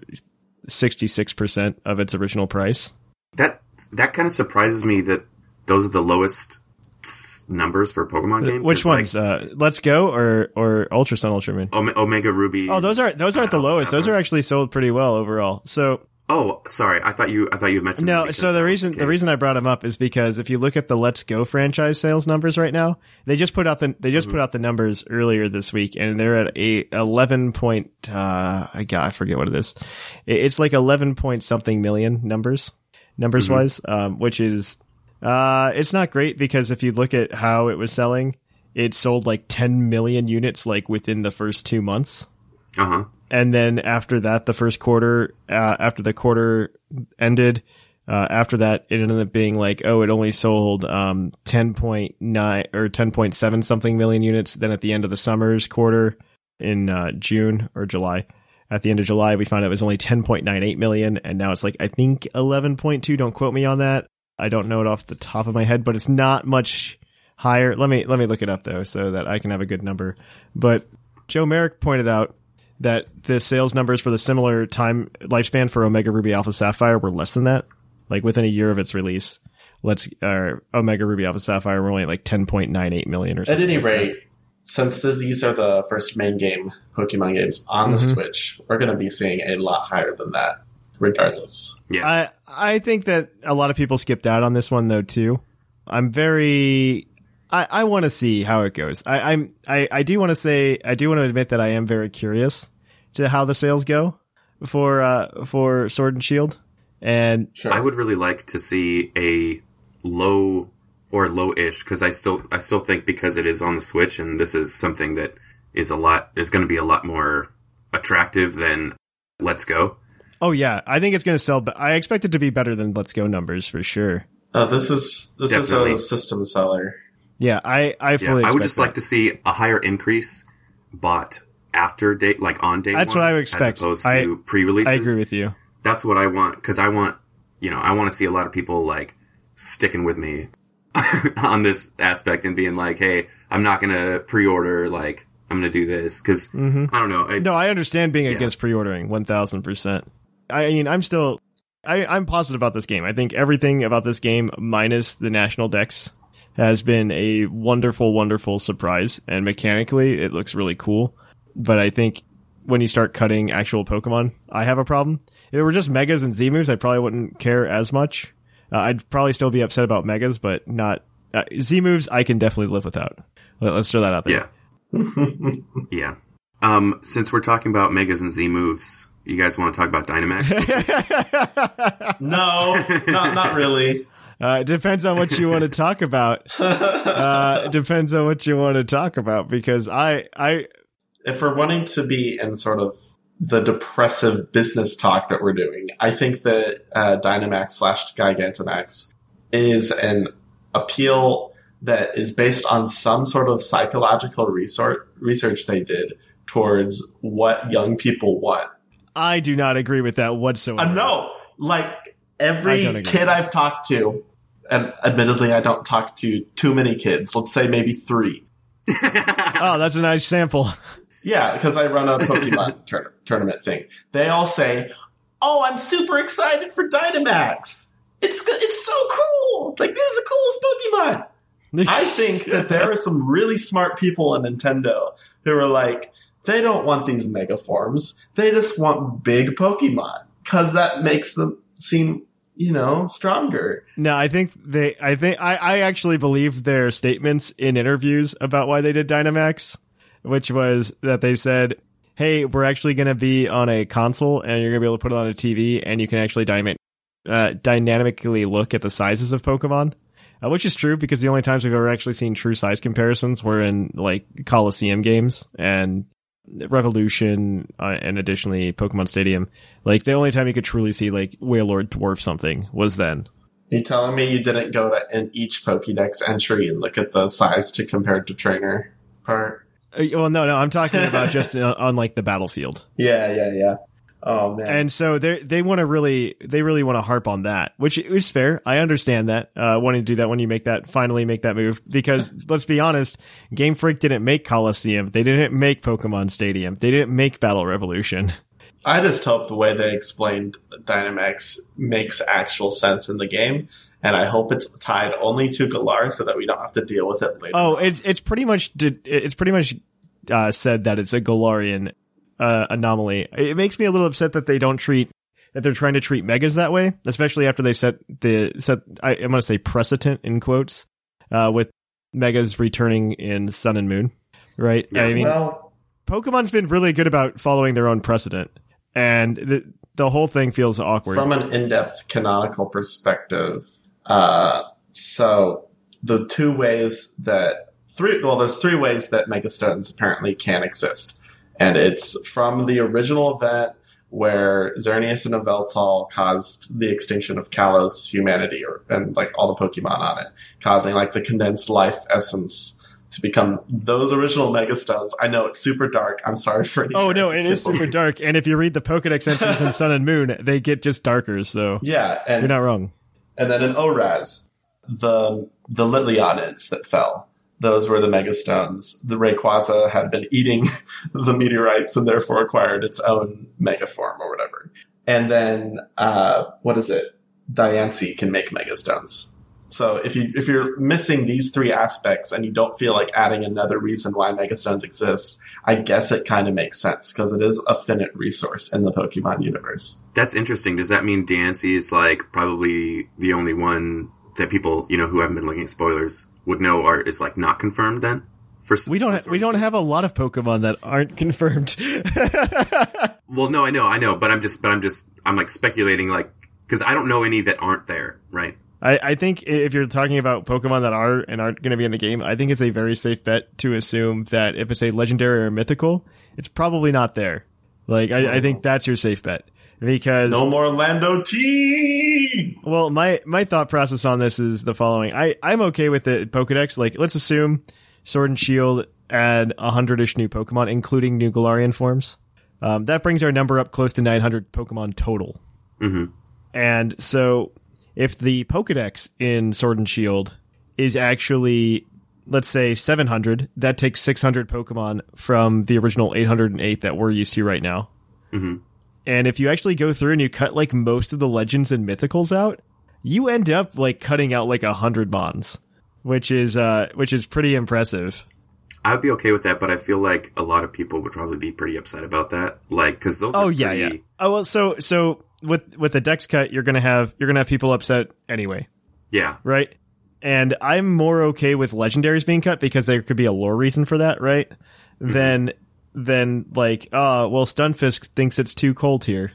66% of its original price. That kind of surprises me that those are the lowest numbers for a Pokemon game. Which ones? Like, Let's Go or Ultra Sun, Ultra Moon? Omega Ruby. Oh, those aren't the lowest. Sapphire. Those are actually sold pretty well overall. So. Oh, sorry. I thought you mentioned. No, so the reason I brought them up is because if you look at the Let's Go franchise sales numbers right now, they just put out the numbers earlier this week, and they're at a 11 point. I forget what it is. It's like 11 point something million numbers wise, which is it's not great because if you look at how it was selling, it sold like 10 million units like within the first 2 months. And then after that, the first quarter, after the quarter ended, after that, it ended up being like, oh, it only sold 10.9 or 10.7 something million units. Then at the end of the summer's quarter in June or July, at the end of July, we found out it was only 10.98 million. And now it's like, I think 11.2. Don't quote me on that. I don't know it off the top of my head, but it's not much higher. Let me look it up, though, so that I can have a good number. But Joe Merrick pointed out that the sales numbers for the similar time lifespan for Omega Ruby Alpha Sapphire were less than that, like within a year of its release. Omega Ruby Alpha Sapphire were only like 10.98 million or something. At any rate, since these are the first main game Pokemon games on the Switch, we're going to be seeing a lot higher than that, regardless. Yeah. I think that a lot of people skipped out on this one though too. I want to see how it goes. I do want to admit that I am very curious to how the sales go for Sword and Shield. And Sure. I would really like to see a low or low-ish, because I still think, because it is on the Switch and this is something that is going to be a lot more attractive than Let's Go. oh yeah, I think it's going to sell. But I expect it to be better than Let's Go numbers for sure. This is Definitely. a system seller. Yeah, I fully. I would expect just that. like to see a higher increase bought after date, like on day That's one, what I would expect. as opposed to pre-releases. I agree with you. That's what I want, because I want to see a lot of people like sticking with me on this aspect and being like, hey, I'm not going to pre-order, like, I'm going to do this, because I don't know. No, I understand being against pre-ordering 1,000%. I mean, I'm positive about this game. I think everything about this game, minus the national decks, has been a wonderful, wonderful surprise. And mechanically, it looks really cool. But I think when you start cutting actual Pokemon, I have a problem. If it were just Megas and Z-moves, I probably wouldn't care as much. I'd probably still be upset about Megas, but not... Z-moves, I can definitely live without. Let's throw that out there. Yeah. Yeah. Since we're talking about Megas and Z-moves, you guys want to talk about Dynamax? No, not really. It depends on what you want to talk about. It depends on what you want to talk about, because If we're wanting to be in sort of the depressive business talk that we're doing, I think that Dynamax/Gigantamax is an appeal that is based on some sort of psychological research they did towards what young people want. I do not agree with that whatsoever. No, like every kid I've talked to, and admittedly I don't talk to too many kids, let's say maybe 3. Oh, that's a nice sample. Yeah, because I run a Pokemon tournament thing. They all say, "Oh, I'm super excited for Dynamax. It's so cool. Like, this is the coolest Pokemon." I think that there are some really smart people in Nintendo who are like, they don't want these mega forms. They just want big Pokemon, because that makes them seem, stronger. No, I actually believe their statements in interviews about why they did Dynamax, which was that they said, hey, we're actually going to be on a console and you're going to be able to put it on a TV and you can actually dynamically look at the sizes of Pokemon, which is true, because the only times we've ever actually seen true size comparisons were in like Coliseum games and Revolution, and additionally Pokemon Stadium. Like, the only time you could truly see like Wailord dwarf something was then. Are you telling me you didn't go to in each Pokédex entry and look at the size to compare to trainer part? Well, no, I'm talking about just on like the battlefield. Yeah. Oh man. And so they really want to harp on that, which is fair. I understand that, wanting to do that when you finally make that move, because let's be honest, Game Freak didn't make Coliseum. They didn't make Pokemon Stadium. They didn't make Battle Revolution. I just hope the way they explained Dynamax makes actual sense in the game, and I hope it's tied only to Galar so that we don't have to deal with it later. Oh, it's pretty much said that it's a Galarian anomaly. It makes me a little upset that they're trying to treat Megas that way, especially after they set I'm going to say precedent in quotes, with Megas returning in Sun and Moon, right? Yeah, I mean, Pokemon's been really good about following their own precedent, and the whole thing feels awkward. From an in-depth canonical perspective, so the there's 3 ways that Megastones apparently can exist. And it's from the original event where Xerneas and Yveltal caused the extinction of Kalos humanity, and like all the Pokemon on it, causing like the condensed life essence to become those original Megastones. I know it's super dark. I'm sorry for any. Oh no, it is super dark. And if you read the Pokedex entries in Sun and Moon, they get just darker. So yeah, and you're not wrong. And then in Oraz, the Lilianids that fell. Those were the Megastones. The Rayquaza had been eating the meteorites and therefore acquired its own Megaform or whatever. And then, Diancie can make Megastones. So if you're missing these three aspects and you don't feel like adding another reason why Megastones exist, I guess it kind of makes sense because it is a finite resource in the Pokemon universe. That's interesting. Does that mean Diancie is like probably the only one that people, you know, who haven't been looking at spoilers would know is like not confirmed then? We don't have a lot of Pokemon that aren't confirmed. Well, no, I know, but I'm like speculating, like, because I don't know any that aren't there, right? I think if you're talking about Pokemon that are and aren't going to be in the game, I think it's a very safe bet to assume that if it's a legendary or mythical, it's probably not there. Like, I think that's your safe bet. Because no more Lando T. Well, my thought process on this is the following. I'm okay with the Pokedex. Like, let's assume Sword and Shield add 100-ish new Pokemon, including new Galarian forms. That brings our number up close to 900 Pokemon total. Mm-hmm. And so if the Pokedex in Sword and Shield is actually, let's say, 700, that takes 600 Pokemon from the original 808 that we're used to right now. Mm-hmm. And if you actually go through and you cut like most of the legends and mythicals out, you end up like cutting out like 100 Mons, which is pretty impressive. I would be okay with that, but I feel like a lot of people would probably be pretty upset about that. Like, because those are yeah. Oh, well, so with the Dex cut, you're gonna have people upset anyway. Yeah. Right? And I'm more okay with legendaries being cut because there could be a lore reason for that, right? Mm-hmm. Then like, well, Stunfisk thinks it's too cold here.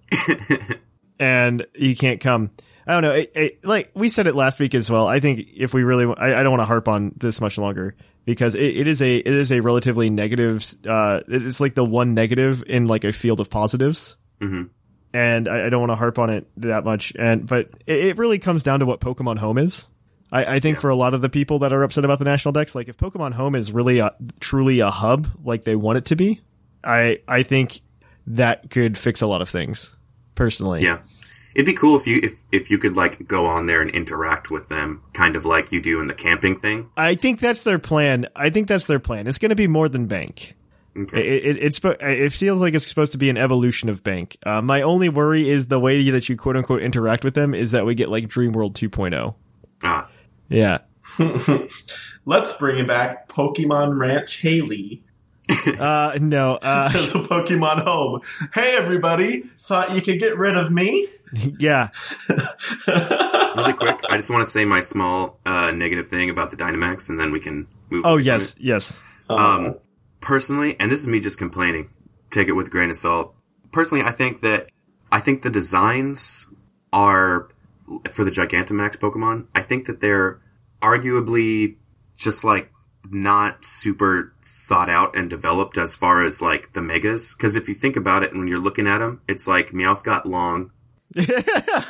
And you can't come. I don't know. Like we said it last week as well. I think if we really, I don't want to harp on this much longer because it is a relatively negative. It's like the one negative in like a field of positives. Mm-hmm. And I don't want to harp on it that much. But it really comes down to what Pokemon Home is. I think for a lot of the people that are upset about the National Dex, like if Pokemon Home is really truly a hub like they want it to be, I think that could fix a lot of things. Personally, yeah. It'd be cool if you could like go on there and interact with them, kind of like you do in the camping thing. I think that's their plan. It's going to be more than Bank. Okay. It feels like it's supposed to be an evolution of Bank. My only worry is the way that you quote unquote interact with them is that we get like Dream World 2.0. Ah, yeah. Let's bring it back. Pokemon Ranch Haley. No. The Pokemon Home. Hey, everybody! Thought you could get rid of me? Yeah. Really quick, I just want to say my small negative thing about the Dynamax, and then we can move on. Oh, yes. Personally, and this is me just complaining, take it with a grain of salt. Personally, I think the designs are, for the Gigantamax Pokemon, I think that they're arguably just like not super thought out and developed as far as like the Megas. Because if you think about it, when you're looking at them, it's like Meowth got long. There's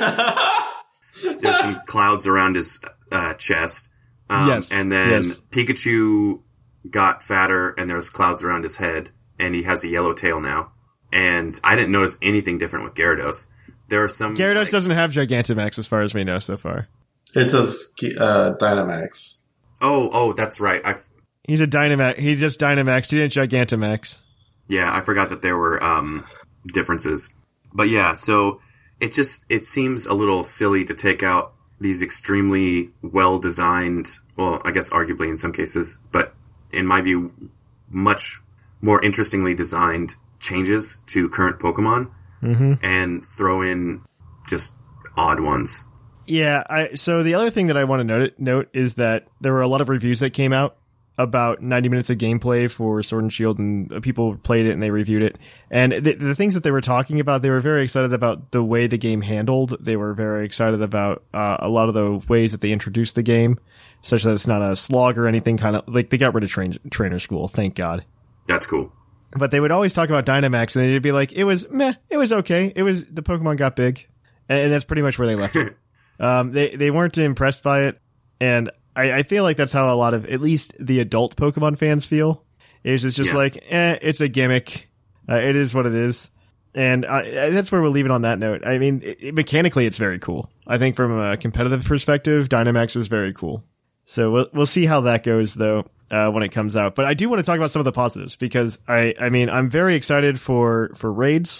some clouds around his chest. Yes. And then Pikachu got fatter and there's clouds around his head. And he has a yellow tail now. And I didn't notice anything different with Gyarados. There are some... Gyarados doesn't have Gigantamax as far as we know so far. It says Dynamax. Oh, that's right. He's a Dynamax. He just Dynamaxed. He didn't Gigantamax. Yeah, I forgot that there were differences. But yeah, so it seems a little silly to take out these extremely well-designed, well, I guess arguably in some cases, but in my view, much more interestingly designed changes to current Pokemon and throw in just odd ones. Yeah, so the other thing that I want to note is that there were a lot of reviews that came out about 90 minutes of gameplay for Sword and Shield, and people played it and they reviewed it. And the things that they were talking about, they were very excited about the way the game handled. They were very excited about a lot of the ways that they introduced the game, such that it's not a slog or anything, kind of like they got rid of trainer school, thank God. That's cool. But they would always talk about Dynamax, and they'd be like, it was meh, it was okay. The Pokemon got big. And that's pretty much where they left it. They weren't impressed by it, and I feel like that's how a lot of, at least the adult Pokemon fans feel. It's just like, it's a gimmick. It is what it is. And that's where we'll leave it on that note. I mean, mechanically, it's very cool. I think from a competitive perspective, Dynamax is very cool. So we'll see how that goes, though, when it comes out. But I do want to talk about some of the positives, because, I mean, I'm very excited for raids.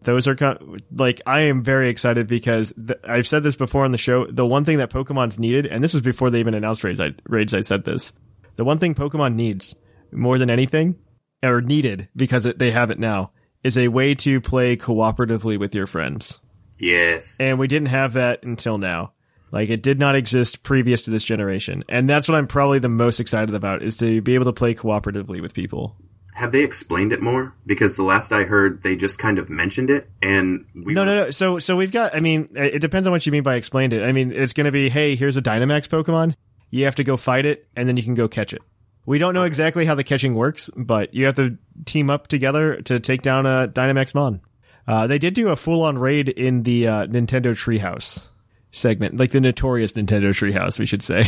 Those are like, I am very excited because I've said this before on the show. The one thing that Pokemon's needed, and this was before they even announced raids, I said this. The one thing Pokemon needs more than anything, or needed because they have it now, is a way to play cooperatively with your friends. Yes. And we didn't have that until now. Like, it did not exist previous to this generation. And that's what I'm probably the most excited about, is to be able to play cooperatively with people. Have they explained it more? Because the last I heard, they just kind of mentioned it, and No. So we've got, I mean, it depends on what you mean by explained it. I mean, it's going to be, hey, here's a Dynamax Pokemon. You have to go fight it, and then you can go catch it. We don't know exactly how the catching works, but you have to team up together to take down a Dynamax Mon. They did do a full-on raid in the Nintendo Treehouse segment, like the notorious Nintendo Treehouse, we should say.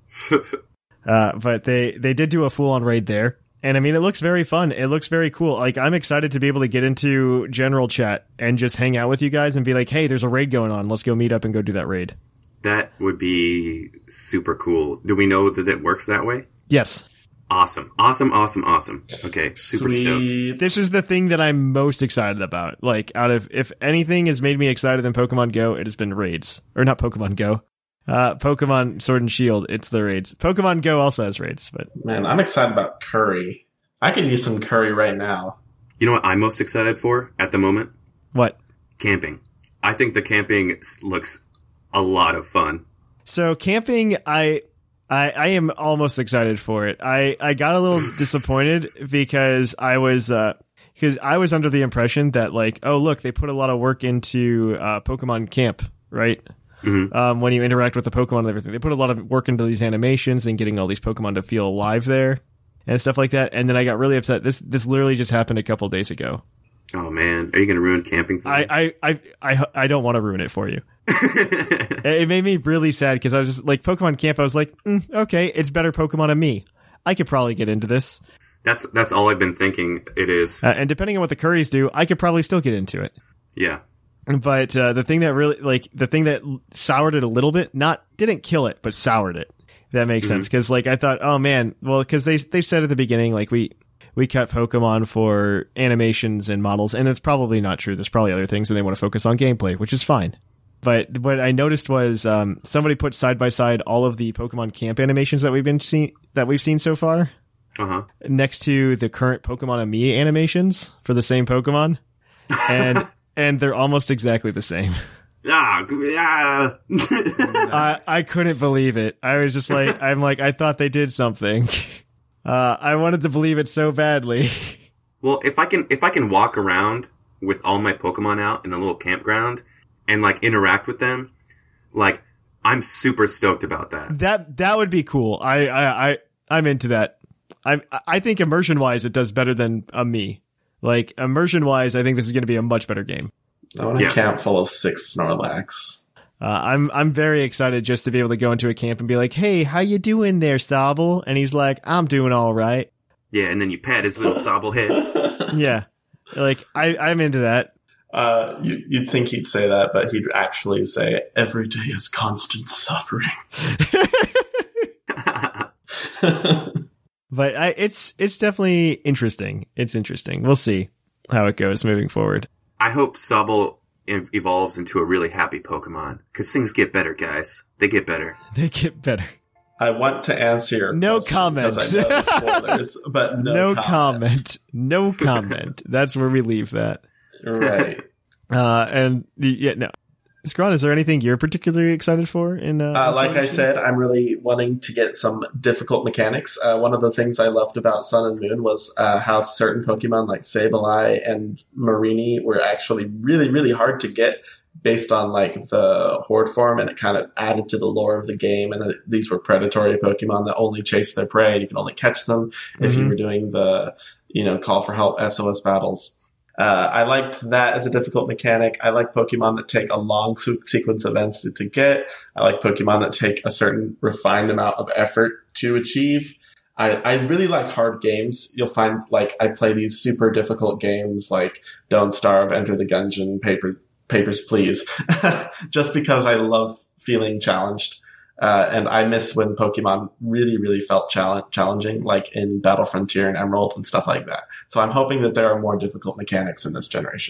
But they did do a full-on raid there. And I mean, it looks very fun. It looks very cool. Like, I'm excited to be able to get into general chat and just hang out with you guys and be like, hey, there's a raid going on. Let's go meet up and go do that raid. That would be super cool. Do we know that it works that way? Yes. Awesome. Okay, super stoked. This is the thing that I'm most excited about. Like, out of, if anything has made me excited in Pokemon Go, it has been raids. Or not Pokemon Go. Pokemon Sword and Shield, it's the raids. Pokemon Go also has raids, but man, I'm excited about curry. I could use some curry right now. You know what I'm most excited for at the moment? What? Camping. I think the camping looks a lot of fun. So camping, I am almost excited for it. I got a little disappointed because I was under the impression that, like, oh look, they put a lot of work into Pokemon Camp, right? Mm-hmm. When you interact with the Pokemon and everything, they put a lot of work into these animations and getting all these Pokemon to feel alive there and stuff like that. And then I got really upset. This literally just happened a couple days ago. Oh man, are you going to ruin camping for me? I don't want to ruin it for you. It made me really sad because I was just like, Pokemon Camp. I was like, okay, it's better Pokemon than me. I could probably get into this. That's all I've been thinking. It is, and depending on what the curries do, I could probably still get into it. Yeah. But the thing that soured it a little bit, didn't kill it, but soured it. If that makes sense. Because, like, I thought, oh man, well, because they said at the beginning, like, we cut Pokemon for animations and models, and it's probably not true. There's probably other things, and they want to focus on gameplay, which is fine. But what I noticed was somebody put side by side all of the Pokemon Camp animations that we've seen so far, next to the current Pokemon and Me animations for the same Pokemon, and they're almost exactly the same. I couldn't believe it. I was just like, I thought they did something. I wanted to believe it so badly. Well, if I can walk around with all my Pokemon out in a little campground and, like, interact with them, like, I'm super stoked about that. That would be cool. I'm into that. I think immersion wise, it does better than Me. Like, immersion wise, I think this is going to be a much better game. I want a camp full of 6 Snorlax. I'm very excited just to be able to go into a camp and be like, hey, how you doing there, Sobble? And he's like, I'm doing all right. Yeah, and then you pat his little Sobble head. Yeah. Like, I'm into that. You'd think he'd say that, but he'd actually say, every day is constant suffering. But it's definitely interesting. It's interesting. We'll see how it goes moving forward. I hope Sobble evolves into a really happy Pokemon, because things get better, guys. They get better. They get better. I want to answer your no comment. Because I know the spoilers, but no comment. No comment. That's where we leave that. Right. And yeah, no. Scron, is there anything you're particularly excited for? Like I said, I'm really wanting to get some difficult mechanics. One of the things I loved about Sun and Moon was how certain Pokemon like Sableye and Marini were actually really, really hard to get based on like the Horde form, and it kind of added to the lore of the game. And these were predatory Pokemon that only chase their prey, and you can only catch them if you were doing the, call for help SOS battles. I liked that as a difficult mechanic. I like Pokemon that take a long sequence of events to get. I like Pokemon that take a certain refined amount of effort to achieve. I really like hard games. You'll find, like, I play these super difficult games like Don't Starve, Enter the Gungeon, Papers, Please, just because I love feeling challenged. And I miss when Pokemon really, really felt challenging, like in Battle Frontier and Emerald and stuff like that. So I'm hoping that there are more difficult mechanics in this generation.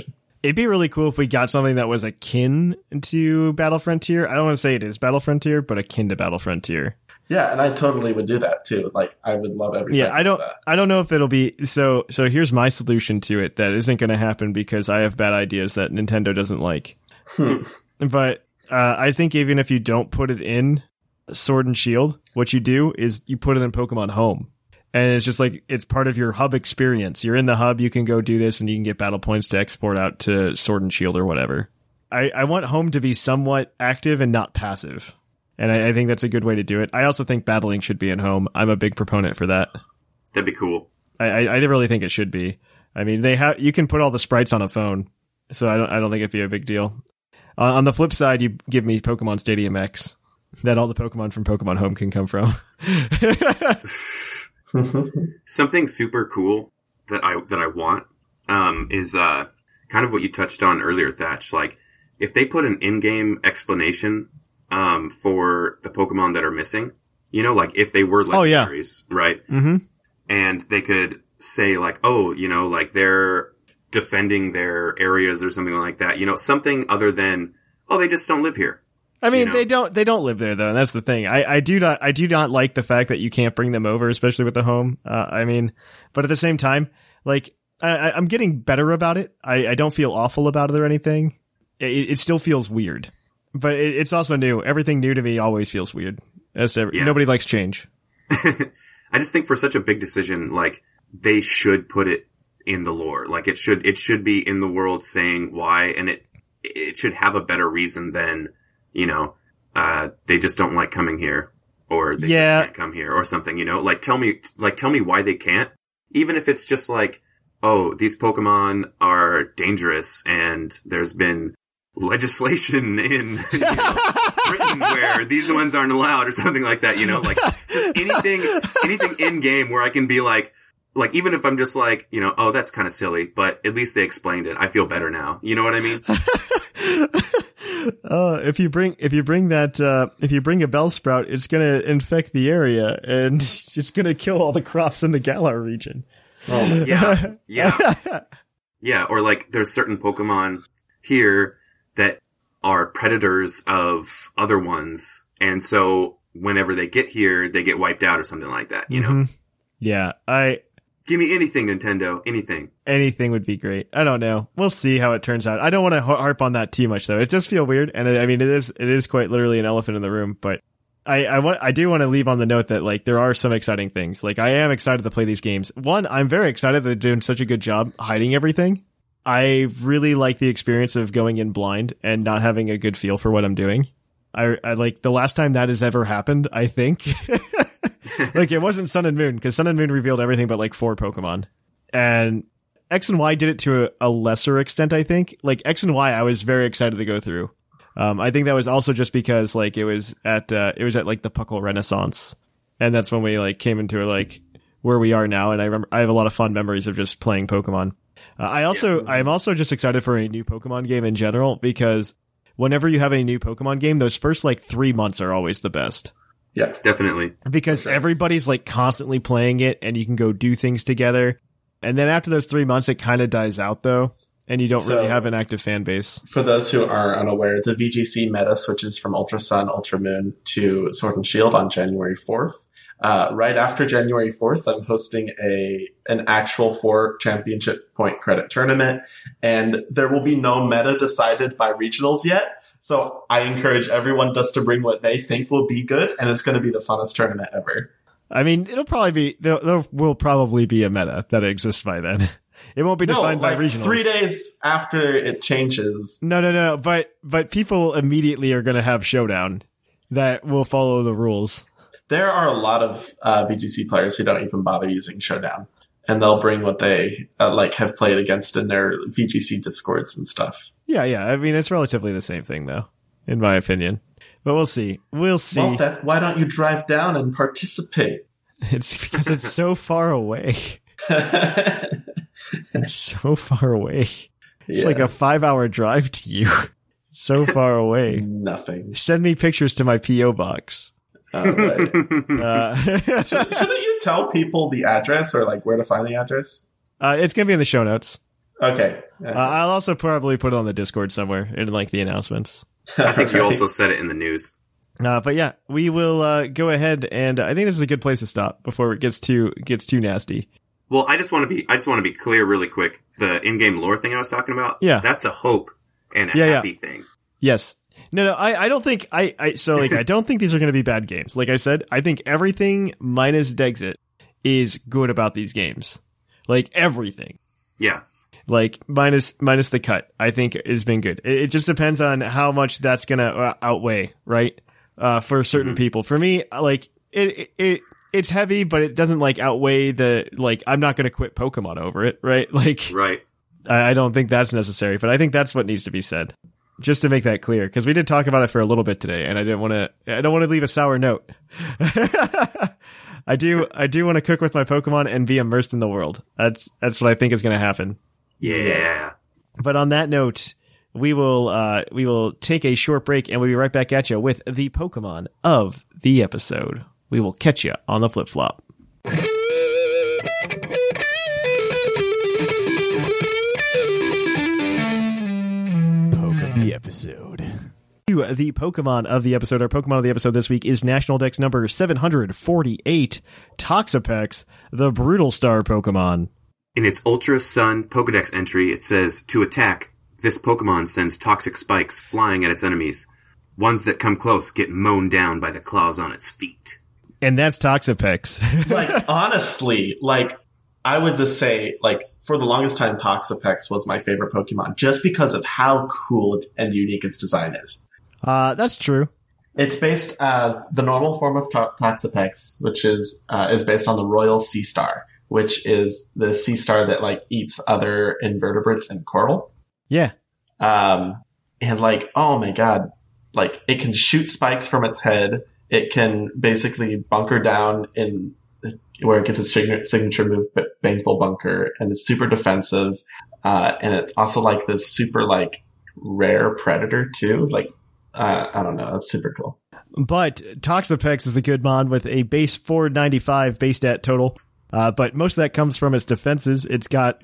It'd be really cool if we got something that was akin to Battle Frontier. I don't want to say it is Battle Frontier, but akin to Battle Frontier. Yeah, and I totally would do that too. Like, I would love everything. Yeah, I don't know if it'll be so here's my solution to it that isn't going to happen because I have bad ideas that Nintendo doesn't like. But I think even if you don't put it in Sword and Shield, what you do is you put it in Pokemon Home. And it's just like, it's part of your hub experience. You're in the hub, you can go do this, and you can get battle points to export out to Sword and Shield or whatever. I want Home to be somewhat active and not passive. And I think that's a good way to do it. I also think battling should be in Home. I'm a big proponent for that. That'd be cool. I really think it should be. I mean, you can put all the sprites on a phone, so I don't think it'd be a big deal. On the flip side, you give me Pokemon Stadium X, that all the Pokemon from Pokemon Home can come from. Something super cool that I want is kind of what you touched on earlier, Thatch. Like, if they put an in-game explanation for the Pokemon that are missing, you know, like if they were legendaries, right? Mm-hmm. And they could say like, oh, you know, like they're defending their areas or something like that. You know, something other than, oh, they just don't live here. I mean, you know? they don't live there though, and that's the thing. I do not like the fact that you can't bring them over, especially with the Home. I mean, but at the same time, like I'm getting better about it. I don't feel awful about it or anything. It still feels weird, but it's also new. Everything new to me always feels weird. Nobody likes change. I just think for such a big decision, like they should put it in the lore. Like it should be in the world saying why, and it should have a better reason than, you know, they just don't like coming here, or they just can't come here, or something, you know? Like, tell me why they can't. Even if it's just like, oh, these Pokemon are dangerous, and there's been legislation in, you know, Britain where these ones aren't allowed, or something like that, you know? Like, just anything in-game where I can be like, even if I'm just like, you know, oh, that's kind of silly, but at least they explained it. I feel better now. You know what I mean? If you bring a Bellsprout, it's gonna infect the area and it's gonna kill all the crops in the Galar region. Oh yeah. Or like there's certain Pokemon here that are predators of other ones, and so whenever they get here, they get wiped out or something like that. You know? Yeah, Give me anything, Nintendo. Anything. Anything would be great. I don't know. We'll see how it turns out. I don't want to harp on that too much, though. It does feel weird, and I mean, it is quite literally an elephant in the room. But I do want to leave on the note that like there are some exciting things. Like I am excited to play these games. One, I'm very excited that they're doing such a good job hiding everything. I really like the experience of going in blind and not having a good feel for what I'm doing. I like the last time that has ever happened, I think. Like, it wasn't Sun and Moon, because Sun and Moon revealed everything but, like, 4 Pokemon. And X and Y did it to a lesser extent, I think. Like, X and Y, I was very excited to go through. I think that was also just because, like, it was at like, the Puckle Renaissance. And that's when we, like, came into, like, where we are now. And I have a lot of fond memories of just playing Pokemon. I'm also just excited for a new Pokemon game in general, because whenever you have a new Pokemon game, those first, like, 3 months are always the best. Yeah, definitely. Because everybody's like constantly playing it and you can go do things together. And then after those 3 months, it kind of dies out though. And you don't really have an active fan base. For those who are unaware, the VGC meta switches from Ultra Sun, Ultra Moon to Sword and Shield on January 4th. Right after January 4th, I'm hosting an actual 4 championship point credit tournament. And there will be no meta decided by regionals yet. So I encourage everyone just to bring what they think will be good, and it's going to be the funnest tournament ever. I mean, there will probably be a meta that exists by then. It won't be defined by regionals. 3 days after it changes. No. But people immediately are going to have Showdown that will follow the rules. There are a lot of VGC players who don't even bother using Showdown, and they'll bring what they have played against in their VGC Discords and stuff. Yeah. I mean, it's relatively the same thing, though, in my opinion. But we'll see. Well, why don't you drive down and participate? It's because it's so far away. It's so far away. It's like a 5-hour drive to you. So far away. Nothing. Send me pictures to my P.O. box. Right. Shouldn't you tell people the address or like where to find the address? It's going to be in the show notes. Okay. I'll also probably put it on the Discord somewhere in like the announcements. I think you also said it in the news. But yeah, we will go ahead, and I think this is a good place to stop before it gets too nasty. Well, I just want to be clear really quick. The in-game lore thing I was talking about, that's a hope and a happy thing. Yes. No, I don't think I don't think these are going to be bad games. Like I said, I think everything minus Dexit is good about these games. Like everything. Yeah. Like minus the cut, I think has been good. It just depends on how much that's going to outweigh, right? For certain people. For me, like it's heavy, but it doesn't like outweigh the, like, I'm not going to quit Pokemon over it, right? Like, right. I don't think that's necessary, but I think that's what needs to be said. Just to make that clear, because we did talk about it for a little bit today, and I don't want to leave a sour note. I do want to cook with my Pokemon and be immersed in the world. That's what I think is going to happen. Yeah. But on that note, we will take a short break, and we'll be right back at you with the Pokemon of the episode. We will catch you on the flip flop. The episode. The Pokemon of the episode. Our Pokemon of the episode this week is National Dex number 748, Toxapex, the Brutal Star Pokemon. In its Ultra Sun Pokedex entry, it says, to attack, this Pokemon sends toxic spikes flying at its enemies. Ones that come close get mown down by the claws on its feet. And that's Toxapex. Like, honestly, like, I would just say, like, for the longest time, Toxapex was my favorite Pokemon, just because of how cool and unique its design is. That's true. It's based, the normal form of Toxapex, which is based on the Royal Sea Star, which is the sea star that, like, eats other invertebrates and coral. Yeah. And, like, oh my god, like, it can shoot spikes from its head. It can basically bunker down in where it gets its signature move, Baneful Bunker, and it's super defensive. And it's also like this super like rare predator too. Like, I don't know. It's super cool. But Toxapex is a good mon with a base 495 base stat total. But most of that comes from its defenses. It's got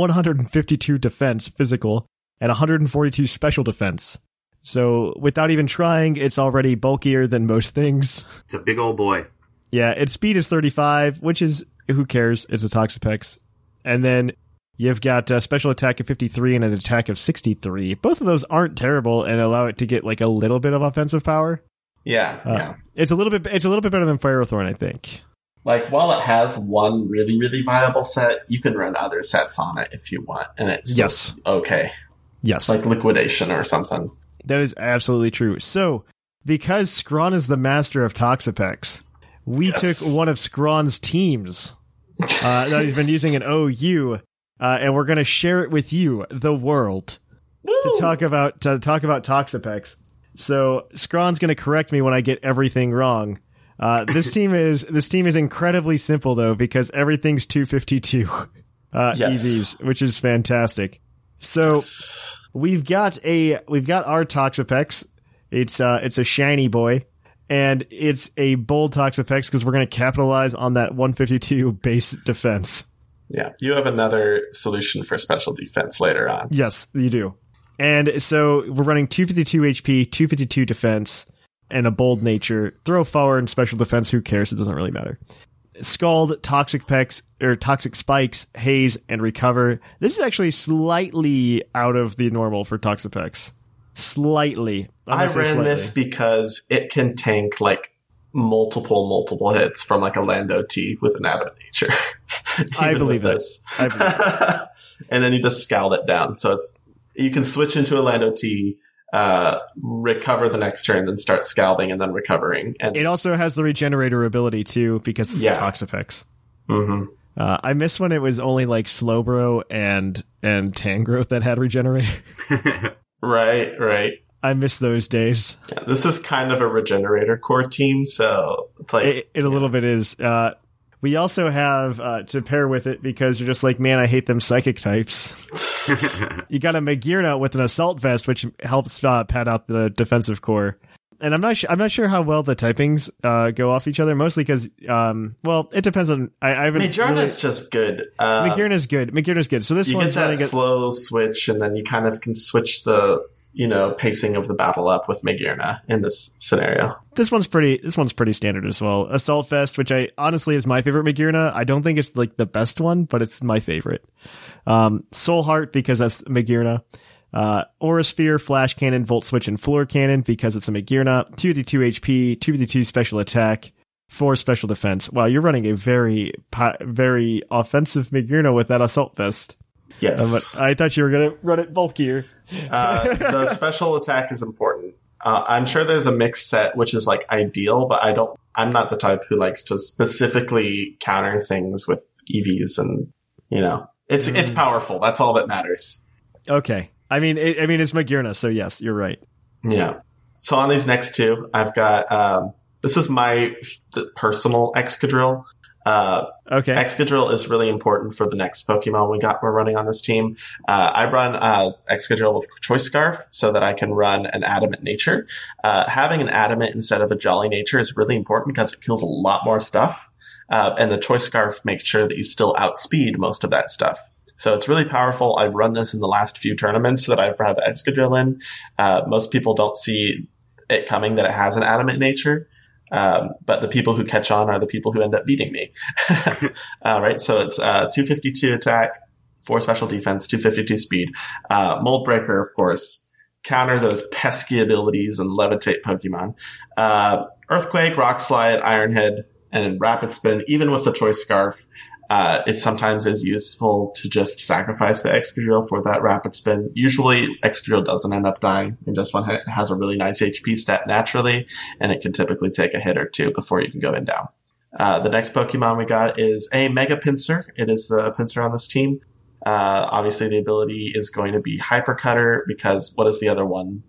152 defense physical and 142 special defense. So without even trying, it's already bulkier than most things. It's a big old boy. Yeah, its speed is 35, which is, who cares? It's a Toxapex. And then you've got a special attack of 53 and an attack of 63. Both of those aren't terrible and allow it to get like a little bit of offensive power. Yeah. It's a little bit better than Ferrothorn, I think. Like, while it has one really, really viable set, you can run other sets on it if you want, and it's just okay. Yes. Like Liquidation or something. That is absolutely true. So, because Scrawn is the master of Toxapex, we took one of Scrawn's teams that he's been using in OU, and we're going to share it with you, the world, to talk about Toxapex. So Scrawn's going to correct me when I get everything wrong. This team is incredibly simple though, because everything's 252 EVs, which is fantastic. So we've got our Toxapex. It's a shiny boy. And it's a bold Toxapex because we're going to capitalize on that 152 base defense. Yeah, you have another solution for special defense later on. Yes, you do. And so we're running 252 HP, 252 defense, and a bold nature. Throw forward and special defense, who cares? It doesn't really matter. Scald, Toxic Spikes, Haze, and Recover. This is actually slightly out of the normal for Toxapex. Slightly. I ran this because it can tank like multiple hits from like a Lando T with an Abbott Nature. I believe this. And then you just scald it down. So you can switch into a Lando T, recover the next turn, then start scalding and then recovering. And it also has the Regenerator ability too, because it's a Toxapex. Mm-hmm. I miss when it was only like Slowbro and Tangrowth that had Regenerate. Right. I miss those days. Yeah, this is kind of a Regenerator core team, so it's like... It a little bit is. We also have, to pair with it, because you're just like, man, I hate them psychic types. You got a Magearna with an Assault Vest, which helps pad out the defensive core. and I'm not sure how well the typings go off each other. Mostly because, it depends on. I haven't. Magearna's just good. Magearna's good. So this you one's get that slow switch, and then you kind of can switch the pacing of the battle up with Magearna in this scenario. This one's pretty standard as well. Assault Vest, which I honestly is my favorite Magearna. I don't think it's like the best one, but it's my favorite. Soul Heart because that's Magearna. Aura Sphere, Flash Cannon, Volt Switch, and Floor Cannon because it's a Magearna. 252 HP, 252 special attack, 4 special defense. Wow, you're running a very, very offensive Magearna with that Assault Vest. Yes. But I thought you were going to run it bulkier. The special attack is important. I'm sure there's a mixed set, which is like ideal, but I'm not the type who likes to specifically counter things with EVs and, it's powerful. That's all that matters. Okay. I mean, it's Magearna, so yes, you're right. Yeah. So on these next two, I've got, this is my personal Excadrill. Okay. Excadrill is really important for the next Pokemon we're running on this team. I run Excadrill with Choice Scarf so that I can run an Adamant Nature. Having an Adamant instead of a Jolly Nature is really important because it kills a lot more stuff. And the Choice Scarf makes sure that you still outspeed most of that stuff. So it's really powerful. I've run this in the last few tournaments that I've had Excadrill in. Most people don't see it coming that it has an Adamant Nature. But the people who catch on are the people who end up beating me. Right? So it's 252 attack, 4 special defense, 252 speed. Mold Breaker, of course. Counter those pesky abilities and levitate Pokemon. Earthquake, Rock Slide, Iron Head, and Rapid Spin. Even with the Choice Scarf, it sometimes is useful to just sacrifice the Excadrill for that Rapid Spin. Usually, Excadrill doesn't end up dying. It just has a really nice HP stat naturally, and it can typically take a hit or two before you can go in down. The next Pokemon we got is a Mega Pinsir. It is the Pinsir on this team. Obviously, the ability is going to be Hyper Cutter because what is the other one?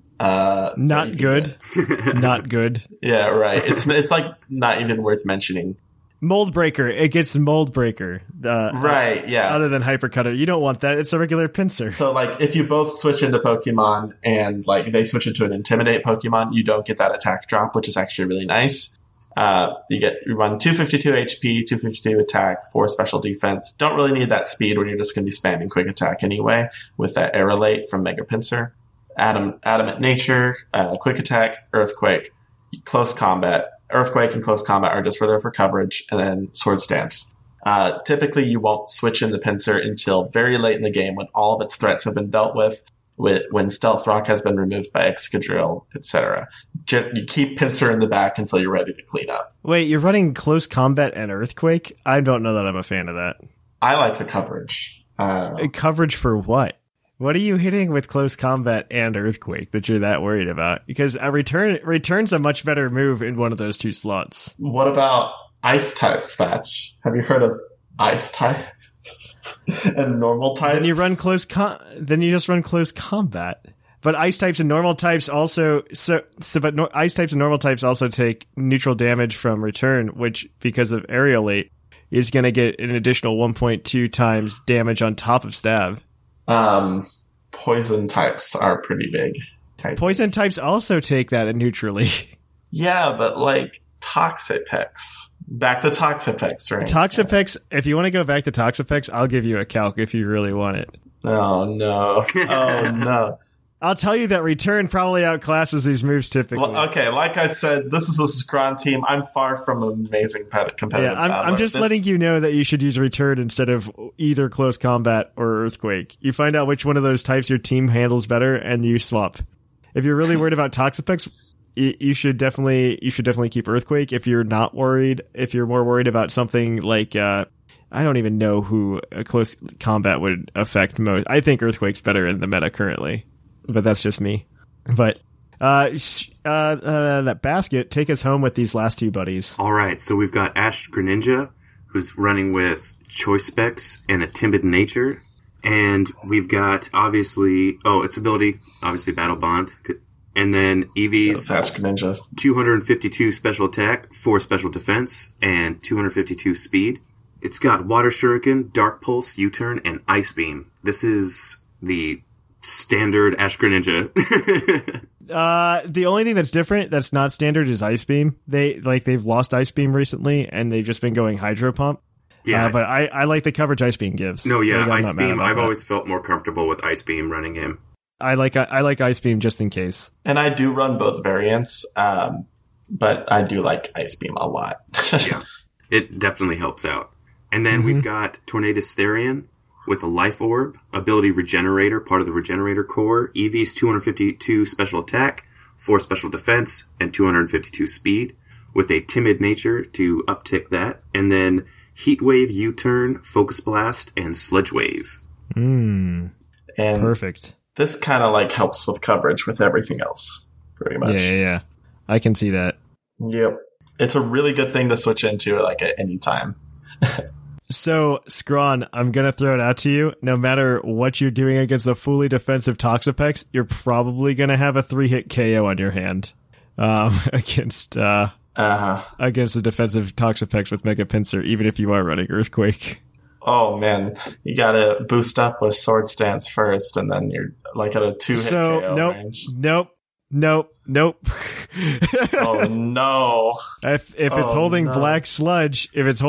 Not good. Not good. Yeah, right. It's like not even worth mentioning. Mold Breaker. It gets Mold Breaker. Right, yeah. Other than Hyper Cutter. You don't want that. It's a regular Pinsir. So, like, if you both switch into Pokemon and, like, they switch into an Intimidate Pokemon, you don't get that attack drop, which is actually really nice. You run 252 HP, 252 attack, 4 special defense. Don't really need that speed when you're just going to be spamming Quick Attack anyway with that Aerolate from Mega Pinsir. Adamant Nature, Quick Attack, Earthquake, Close Combat. Earthquake and Close Combat are just for coverage, and then Swords Dance. Typically, you won't switch into Pinsir until very late in the game when all of its threats have been dealt with when Stealth Rock has been removed by Excadrill, etc. You keep Pinsir in the back until you're ready to clean up. Wait, you're running Close Combat and Earthquake? I don't know that I'm a fan of that. I like the coverage. Coverage for what? What are you hitting with Close Combat and Earthquake that you're that worried about? Because a return's a much better move in one of those two slots. What about Ice types, Thatch? Have you heard of Ice types and normal types? Then you run then you just run Close Combat. But Ice types and normal types also Ice types and normal types also take neutral damage from return, which because of Aerolate is going to get an additional 1.2 times damage on top of stab. Poison types are pretty big. Poison types also take that neutrally. Yeah, but like Toxapex. Back to Toxapex, right? Toxapex, if you want to go back to Toxapex, I'll give you a calc if you really want it. Oh, no. Oh, no. I'll tell you that return probably outclasses these moves typically. Well, okay, like I said, this is a Scron team. I'm far from an amazing competitive Yeah, I'm just letting you know that you should use return instead of either Close Combat or Earthquake. You find out which one of those types your team handles better, and you swap. If you're really worried about Toxapex, you should definitely keep Earthquake. If you're not worried, if you're more worried about something like I don't even know who a Close Combat would affect most. I think Earthquake's better in the meta currently. But that's just me. But that basket, take us home with these last two buddies. All right, so we've got Ash Greninja, who's running with Choice Specs and a Timid Nature. And we've got, obviously, its ability, obviously Battle Bond. And then Eevee's Ash Greninja. 252 special attack, 4 special defense, and 252 speed. It's got Water Shuriken, Dark Pulse, U-Turn, and Ice Beam. This is the standard Ash Greninja. The only thing that's different that's not standard is Ice Beam. They've lost Ice Beam recently, and they've just been going Hydro Pump. Yeah, but I like the coverage Ice Beam gives. No, yeah, Like, Ice Beam. I've always felt more comfortable with Ice Beam running him. I like Ice Beam just in case. And I do run both variants, but I do like Ice Beam a lot. Yeah, it definitely helps out. And then we've got Tornadus Therian with a Life Orb, Ability Regenerator, part of the Regenerator Core, EV's 252 Special Attack, 4 Special Defense, and 252 Speed, with a Timid Nature to uptick that. And then Heat Wave, U-Turn, Focus Blast, and Sludge Wave. And Perfect. This kind of like helps with coverage with everything else, pretty much. Yeah. I can see that. Yep. It's a really good thing to switch into like at any time. So, Scrawn, I'm going to throw it out to you. No matter what you're doing against a fully defensive Toxapex, you're probably going to have a 3-hit KO on your hand against the defensive Toxapex with Mega Pinsir, even if you are running Earthquake. Oh, man. You got to boost up with Sword Stance first, and then you're like at a 2-hit KO range. Nope. Oh, no. If it's holding Black Sludge,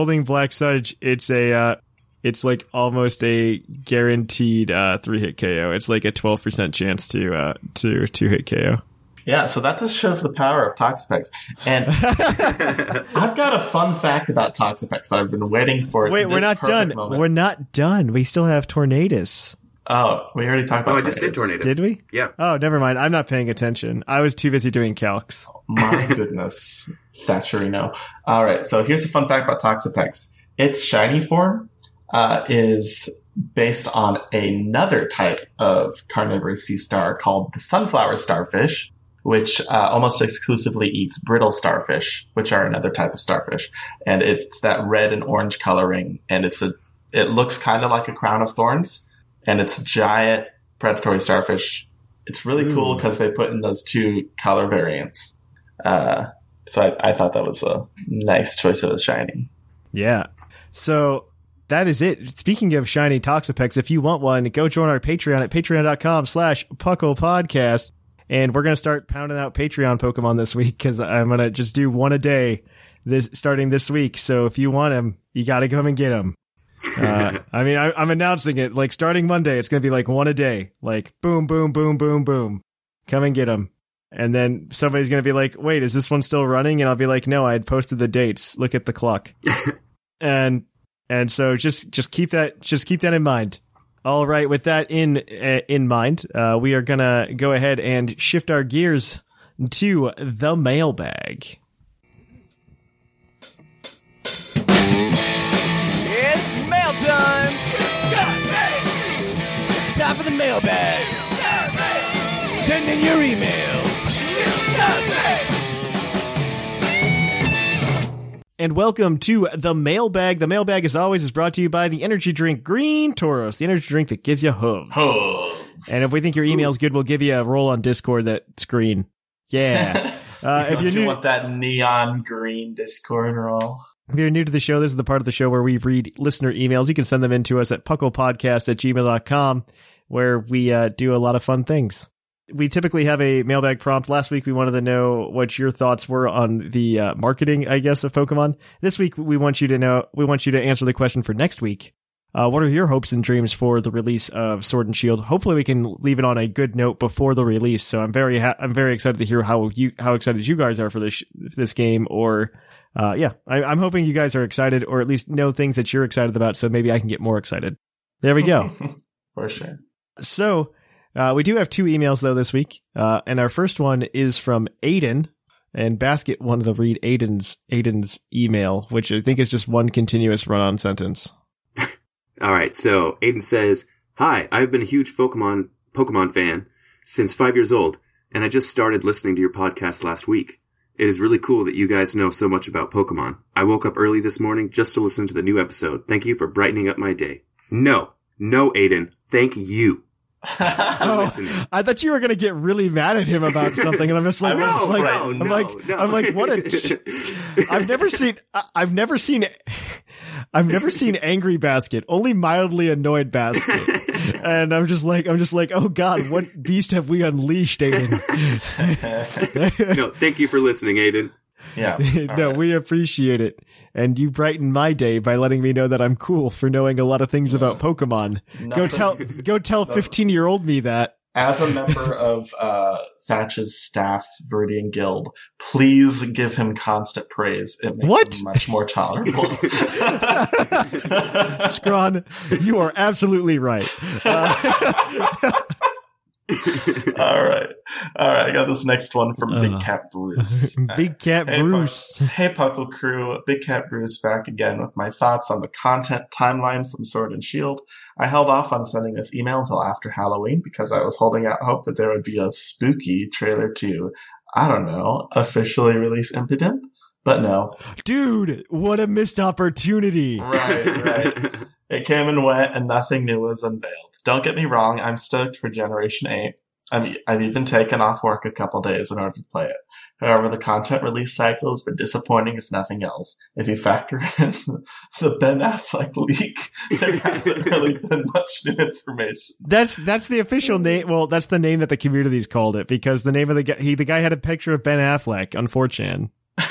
it's like almost a guaranteed 3-hit KO. It's like a 12% chance to 2-hit KO. Yeah, so that just shows the power of Toxapex. And I've got a fun fact about Toxapex that I've been waiting for. Wait, we're not done. Moment. We're not done. We still have Tornadus. Oh, we already talked about I just did Tornadus. Did we? Yeah. Oh, never mind. I'm not paying attention. I was too busy doing calcs. My goodness. Thatcherino. All right, so here's a fun fact about Toxapex. Its shiny form is based on another type of carnivorous sea star called the sunflower starfish, which almost exclusively eats brittle starfish, which are another type of starfish. And it's that red and orange coloring, and it looks kind of like a crown of thorns, and it's a giant predatory starfish. It's really cool because they put in those 2 color variants. So I thought that was a nice choice of a shiny. Yeah. So that is it. Speaking of shiny Toxapex, if you want one, go join our Patreon at patreon.com/PucklePodcast. And we're going to start pounding out Patreon Pokemon this week because I'm going to just do one a day starting this week. So if you want them, you got to come and get them. I mean, I'm announcing it like starting Monday. It's going to be like one a day, like boom, boom, boom, boom, boom. Come and get them. And then somebody's going to be like, wait, is this one still running? And I'll be like, no, I had posted the dates. Look at the clock. and so just keep that in mind. All right, with that in mind, we are going to go ahead and shift our gears to the mailbag. It's mail time! It's time for the mailbag! Send in your emails! And welcome to the mailbag. The mailbag, as always, is brought to you by the energy drink Green Tauros, the energy drink that gives you hooves. And if we think your email's good, we'll give you a role on Discord that's green. Yeah. If you want that neon green Discord role. If you're new to the show, this is the part of the show where we read listener emails. You can send them in to us at pucklepodcast@gmail.com, where we do a lot of fun things. We typically have a mailbag prompt. Last week, we wanted to know what your thoughts were on the marketing, I guess, of Pokemon. This week, we want you to answer the question for next week. What are your hopes and dreams for the release of Sword and Shield? Hopefully, we can leave it on a good note before the release. So I'm very excited to hear how excited you guys are for this game. Or, I'm hoping you guys are excited, or at least know things that you're excited about. So maybe I can get more excited. There we go. For sure. So. We do have 2 emails, though, this week. And our first one is from Aiden. And Basket wanted to read Aiden's email, which I think is just one continuous run-on sentence. All right, so Aiden says, "Hi, I've been a huge Pokemon fan since 5 years old, and I just started listening to your podcast last week. It is really cool that you guys know so much about Pokemon. I woke up early this morning just to listen to the new episode. Thank you for brightening up my day." No, Aiden, thank you. I thought you were going to get really mad at him about something, and I'm just like, I've never seen I've never seen angry Basket, only mildly annoyed Basket. And I'm just like, oh God, what beast have we unleashed, Aiden? No, thank you for listening, Aiden. Yeah. No, we appreciate it. And you brighten my day by letting me know that I'm cool for knowing a lot of things about Pokemon. Go tell 15-year-old me that. As a member of Thatch's staff, Viridian Guild, please give him constant praise. It makes him much more tolerable. Scrawn, you are absolutely right. All right. I got this next one from Big Cat Bruce. Big Cat Bruce. Hey, Puckle Crew. Big Cat Bruce back again with my thoughts on the content timeline from Sword and Shield. I held off on sending this email until after Halloween because I was holding out hope that there would be a spooky trailer to, I don't know, officially release Impidimp. But no. Dude, what a missed opportunity. Right. It came and went and nothing new was unveiled. Don't get me wrong, I'm stoked for Generation 8. I've even taken off work a couple days in order to play it. However, the content release cycle has been disappointing if nothing else. If you factor in the Ben Affleck leak, there hasn't really been much new information. That's the official name. Well, that's the name that the community's called it because the name of the guy had a picture of Ben Affleck on 4chan.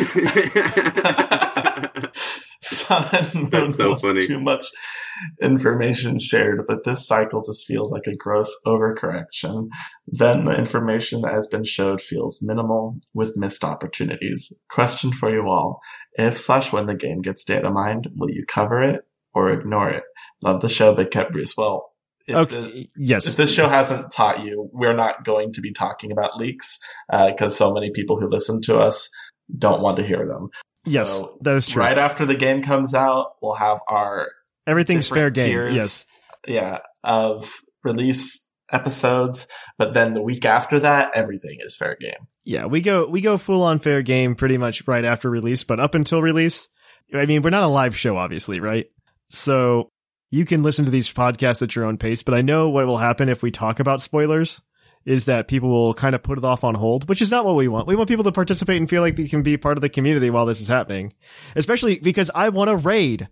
Sun and Moon. That's so funny. Too much information shared, but this cycle just feels like a gross overcorrection. Then the information that has been showed feels minimal with missed opportunities. Question for you all. If/when the game gets data mined, will you cover it or ignore it? Love the show, Big Cat Bruce. Well, if this show hasn't taught you, we're not going to be talking about leaks because so many people who listen to us don't want to hear them. Yes, so that is true. Right after the game comes out, we'll have our everything's fair game. Tiers, yes, yeah, of release episodes. But then the week after that, everything is fair game. Yeah, we go full on fair game pretty much right after release. But up until release, I mean, we're not a live show, obviously, right? So you can listen to these podcasts at your own pace. But I know what will happen if we talk about spoilers is that people will kind of put it off on hold, which is not what we want. We want people to participate and feel like they can be part of the community while this is happening, especially because I want a raid.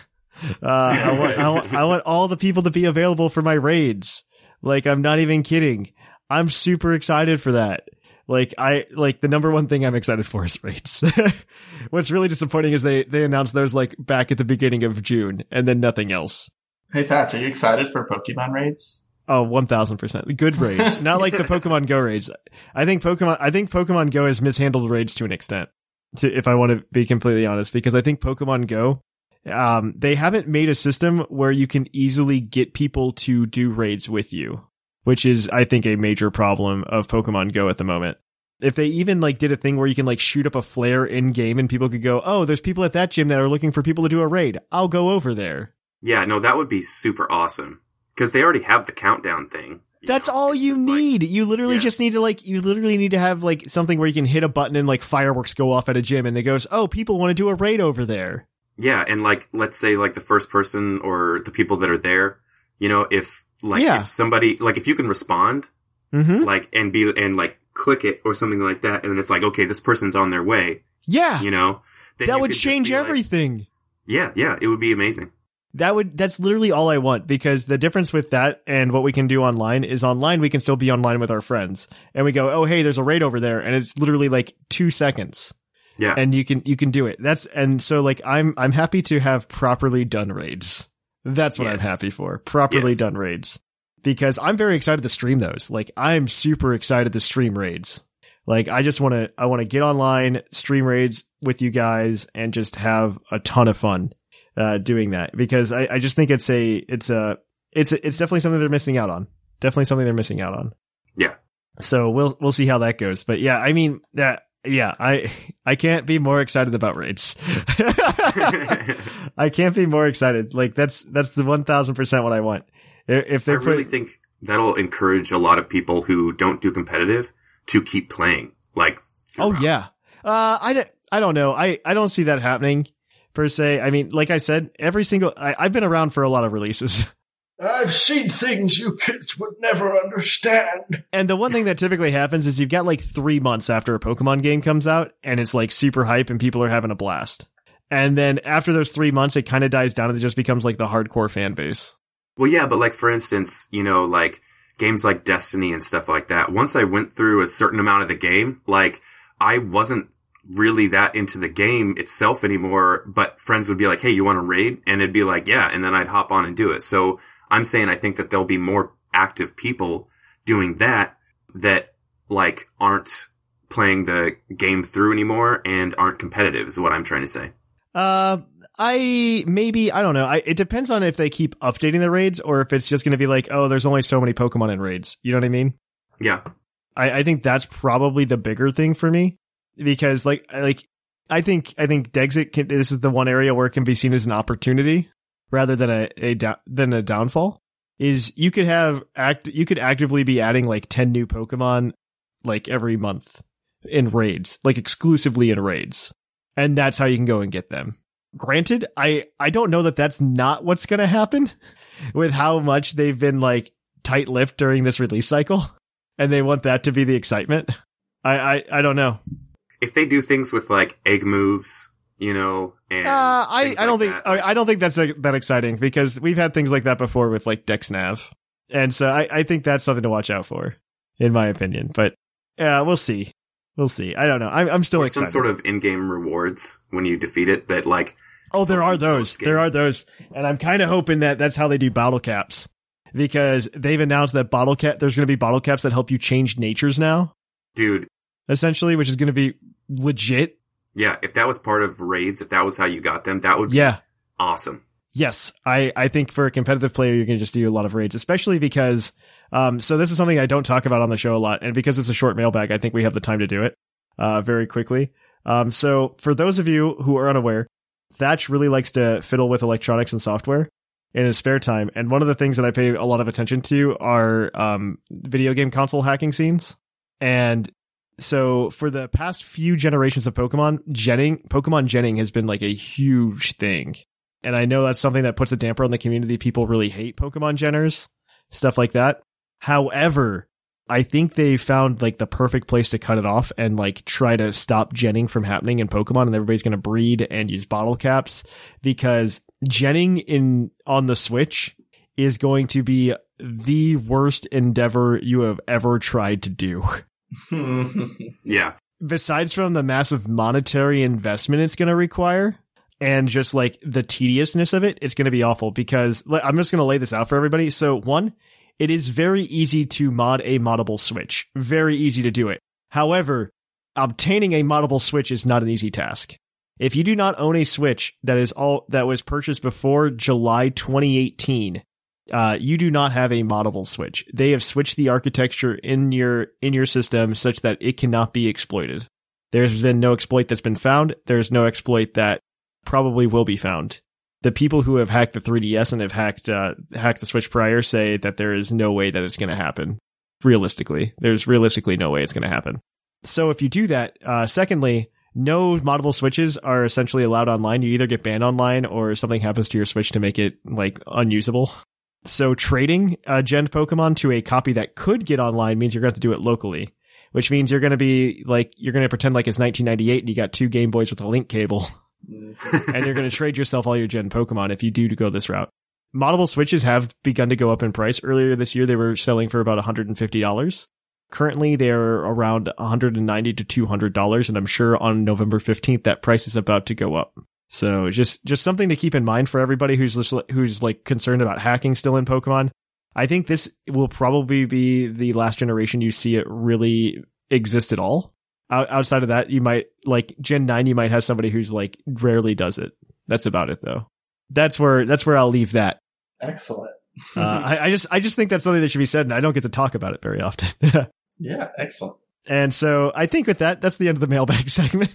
I want all the people to be available for my raids. Like, I'm not even kidding. I'm super excited for that. The number one thing I'm excited for is raids. What's really disappointing is they announced those like back at the beginning of June and then nothing else. Hey Thatch, are you excited for Pokemon raids? Oh, 1000%. Good raids. Not like the Pokemon Go raids. I think Pokemon Go has mishandled raids to an extent, if I want to be completely honest, because I think Pokemon Go, they haven't made a system where you can easily get people to do raids with you, which is, I think, a major problem of Pokemon Go at the moment. If they even like did a thing where you can like shoot up a flare in game and people could go, oh, there's people at that gym that are looking for people to do a raid. I'll go over there. Yeah, no, that would be super awesome. Because they already have the countdown thing. That's all you need. You literally just need to have like something where you can hit a button and like fireworks go off at a gym and it goes, oh, people want to do a raid over there. Yeah. And like, let's say like the first person or the people that are there, if somebody, like if you can respond, like, and like click it or something like that. And then it's like, okay, this person's on their way. Yeah. That would change everything. Like, yeah. It would be amazing. That's literally all I want, because the difference with that and what we can do online is online, we can still be online with our friends and we go, oh, hey, there's a raid over there. And it's literally like 2 seconds. Yeah. And you can do it. And so like, I'm happy to have properly done raids. That's what I'm happy for. Properly done raids, because I'm very excited to stream those. Like, I'm super excited to stream raids. Like, I want to get online, stream raids with you guys and just have a ton of fun. Doing that, because I just think it's definitely something they're missing out on. Yeah. So we'll see how that goes. But yeah, I mean, I can't be more excited about raids. I can't be more excited. Like, that's the 1000% what I want. If they really think that'll encourage a lot of people who don't do competitive to keep playing. Like, throughout. Oh yeah. I don't know. I don't see that happening. Per se. I mean, like I said, I've been around for a lot of releases. I've seen things you kids would never understand. And the one thing that typically happens is you've got like 3 months after a Pokemon game comes out and it's like super hype and people are having a blast. And then after those 3 months, it kind of dies down and it just becomes like the hardcore fan base. Well, yeah, but like, for instance, you know, like games like Destiny and stuff like that. Once I went through a certain amount of the game, like I wasn't really that into the game itself anymore, but friends would be like, hey, you want to raid? And it'd be like, yeah. And then I'd hop on and do it. So I'm saying I think that there'll be more active people doing that like aren't playing the game through anymore and aren't competitive is what I'm trying to say. I don't know. It depends on if they keep updating the raids or if it's just going to be like, oh, there's only so many Pokemon in raids. You know what I mean? Yeah. I think that's probably the bigger thing for me because I think Dexit this is the one area where it can be seen as an opportunity rather than a downfall. Is you could actively be adding like 10 new Pokemon like every month in raids, like exclusively in raids. And that's how you can go and get them. Granted, I don't know that that's not what's going to happen with how much they've been like tight-lipped during this release cycle. And they want that to be the excitement. I don't know. If they do things with like egg moves, you know, and I don't think that's that exciting because we've had things like that before with like DexNav. And so I think that's something to watch out for, in my opinion. But yeah, we'll see. We'll see. I don't know. I'm still excited. Some sort of in-game rewards when you defeat it that like... Oh, there are those. There are those. And I'm kind of hoping that that's how they do bottle caps. Because they've announced that there's going to be bottle caps that help you change natures now. Dude. Essentially, which is going to be legit. Yeah, if that was part of raids, if that was how you got them, that would be awesome. Yes, I think for a competitive player, you're going to just do a lot of raids, especially because... so this is something I don't talk about on the show a lot, and because it's a short mailbag, I think we have the time to do it very quickly. So for those of you who are unaware, Thatch really likes to fiddle with electronics and software in his spare time, and one of the things that I pay a lot of attention to are video game console hacking scenes. And so for the past few generations of Pokemon genning has been like a huge thing. And I know that's something that puts a damper on the community. People really hate Pokemon genners, stuff like that. However, I think they found like the perfect place to cut it off and like try to stop genning from happening in Pokemon, and everybody's going to breed and use bottle caps because genning on the Switch is going to be the worst endeavor you have ever tried to do. Yeah. Besides from the massive monetary investment it's going to require and just like the tediousness of it, it's going to be awful because I'm just going to lay this out for everybody. So one, it is very easy to mod a moddable Switch. Very easy to do it. However, obtaining a moddable Switch is not an easy task. If you do not own a Switch that was purchased before July 2018, you do not have a moddable Switch. They have switched the architecture in your system such that it cannot be exploited. There's been no exploit that's been found. There's no exploit that probably will be found. The people who have hacked the 3DS and have hacked the Switch prior say that there is no way that it's going to happen. Realistically, there's realistically no way it's going to happen. So if you do that, secondly, no moddable Switches are essentially allowed online. You either get banned online or something happens to your Switch to make it like unusable. So trading a gen Pokemon to a copy that could get online means you're going to have to do it locally, which means you're going to pretend like it's 1998 and you got 2 Game Boys with a link cable. And you're going to trade yourself all your gen Pokemon if you do to go this route. Moddable Switches have begun to go up in price. Earlier this year, they were selling for about $150. Currently, they're around $190 to $200, and I'm sure on November 15th, that price is about to go up. So just something to keep in mind for everybody who's like concerned about hacking still in Pokemon. I think this will probably be the last generation you see it really exist at all. Outside of that, you might like Gen 9, you might have somebody who's like rarely does it. That's about it though. That's where I'll leave that. Excellent. I just think that's something that should be said, and I don't get to talk about it very often. Yeah, excellent. And so I think with that's the end of the mailbag segment.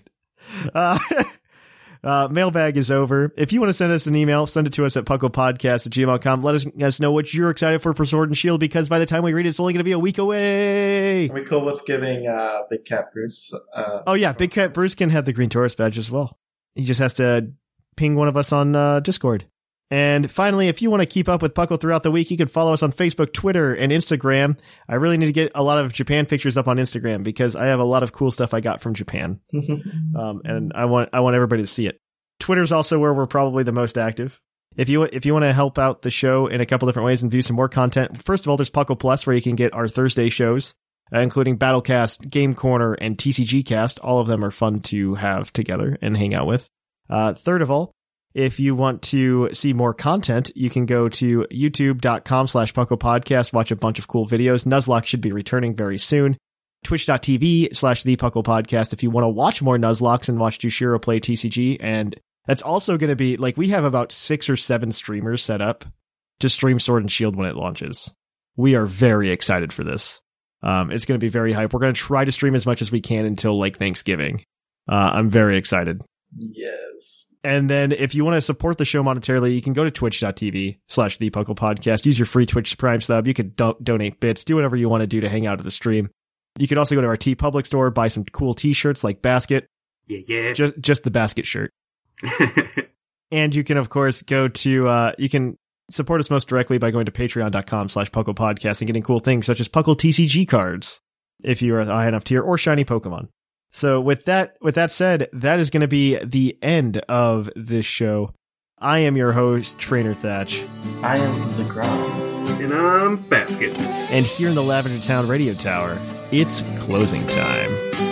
Mailbag is over. If you want to send us an email, send it to us at pucklepodcast@gmail.com. Let us know what you're excited for Sword and Shield, because by the time we read it, it's only going to be a week away. Are we cool with giving Big Cat Bruce? Big Cat Bruce can have the Green Taurus badge as well. He just has to ping one of us on Discord. And finally, if you want to keep up with Puckle throughout the week, you can follow us on Facebook, Twitter, and Instagram. I really need to get a lot of Japan pictures up on Instagram because I have a lot of cool stuff I got from Japan. And I want everybody to see it. Twitter's also where we're probably the most active. If you want to help out the show in a couple different ways and view some more content, first of all, there's Puckle Plus, where you can get our Thursday shows, including Battlecast, Game Corner, and TCG Cast. All of them are fun to have together and hang out with. Third of all, if you want to see more content, you can go to youtube.com/PucklePodcast, watch a bunch of cool videos. Nuzlocke should be returning very soon. Twitch.tv/ThePucklePodcast if you want to watch more Nuzlocks and watch Jushiro play TCG. And that's also going to be, like, we have about 6 or 7 streamers set up to stream Sword and Shield when it launches. We are very excited for this. It's going to be very hype. We're going to try to stream as much as we can until, like, Thanksgiving. I'm very excited. Yes. And then if you want to support the show monetarily, you can go to twitch.tv/ThePucklePodcast. Use your free Twitch Prime sub. You could donate bits, do whatever you want to do to hang out at the stream. You could also go to our TeePublic store, buy some cool t-shirts like Basket. Yeah. Just the Basket shirt. And you can, of course, go to, you can support us most directly by going to patreon.com/PucklePodcast and getting cool things such as Puckle TCG cards, if you are a high enough tier, or shiny Pokemon. So with that said, that is going to be the end of this show. I am your host, Trainer Thatch. I am Zagram. And I'm Basket. And here in the Lavender Town Radio Tower, it's closing time.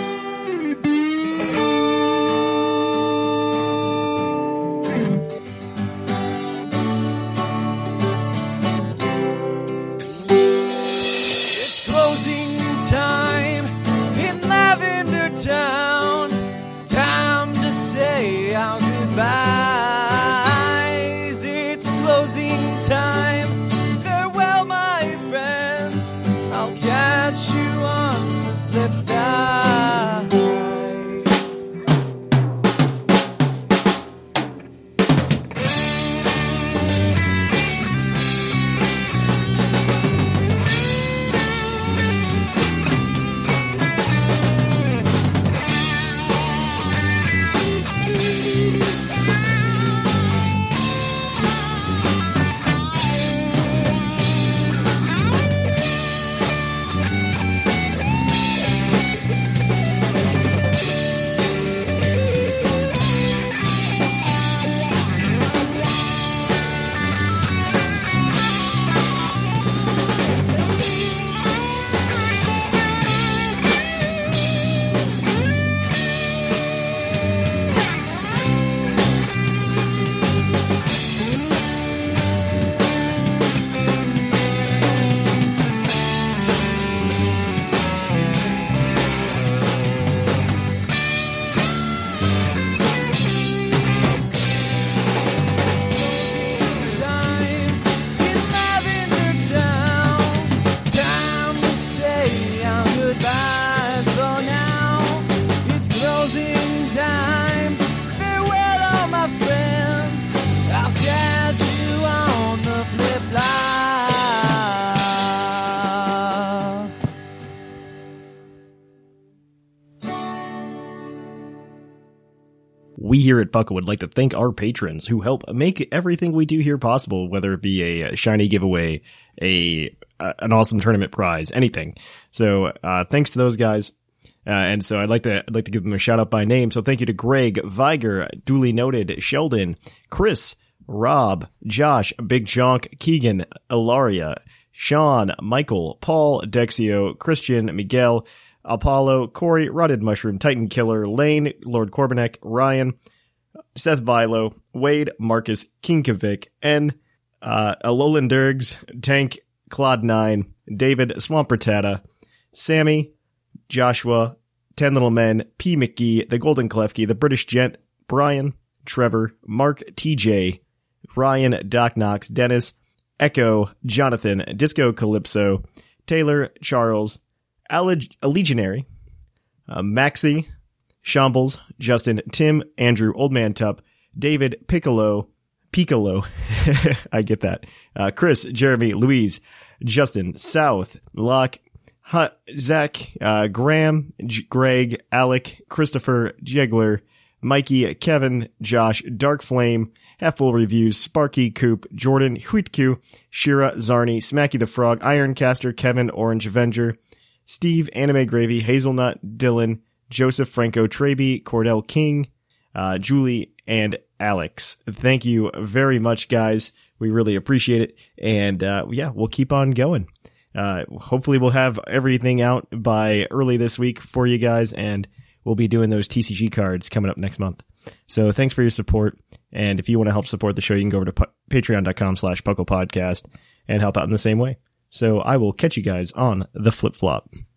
It's closing time in Lavender Town. Time to say our goodbyes. It's closing time. Farewell, my friends. I'll catch you on the flip side. We here at Puckle would like to thank our patrons who help make everything we do here possible, whether it be a shiny giveaway, an awesome tournament prize, anything. So thanks to those guys. And so I'd like to give them a shout out by name. So thank you to Greg, Viger, duly noted, Sheldon, Chris, Rob, Josh, Big Jonk, Keegan, Ilaria, Sean, Michael, Paul, Dexio, Christian, Miguel, Apollo, Corey, Rotted Mushroom, Titan Killer, Lane, Lord Corbenek, Ryan, Seth Vilo, Wade, Marcus, Kinkavik, N, Alolan Durgs, Tank, Claude9, David, Swampertata, Sammy, Joshua, 10 Little Men, P. McGee, The Golden Klefki, The British Gent, Brian, Trevor, Mark, TJ, Ryan, Doc Knox, Dennis, Echo, Jonathan, Disco Calypso, Taylor, Charles, Legionary, Maxi, Shambles, Justin, Tim, Andrew, Old Man Tup, David, Piccolo, I get that, Chris, Jeremy, Louise, Justin, South, Locke, Zach, Graham, Greg, Alec, Christopher, Jegler, Mikey, Kevin, Josh, Dark Flame, Half-Full Reviews, Sparky, Coop, Jordan, Huitku, Shira, Zarni, Smacky the Frog, Ironcaster, Kevin, Orange Avenger, Steve, Anime Gravy, Hazelnut, Dylan, Joseph, Franco, Traby, Cordell King, Julie, and Alex. Thank you very much, guys. We really appreciate it. And we'll keep on going. Hopefully we'll have everything out by early this week for you guys, and we'll be doing those TCG cards coming up next month. So thanks for your support. And if you want to help support the show, you can go over to patreon.com/PucklePodcast and help out in the same way. So I will catch you guys on the flip flop.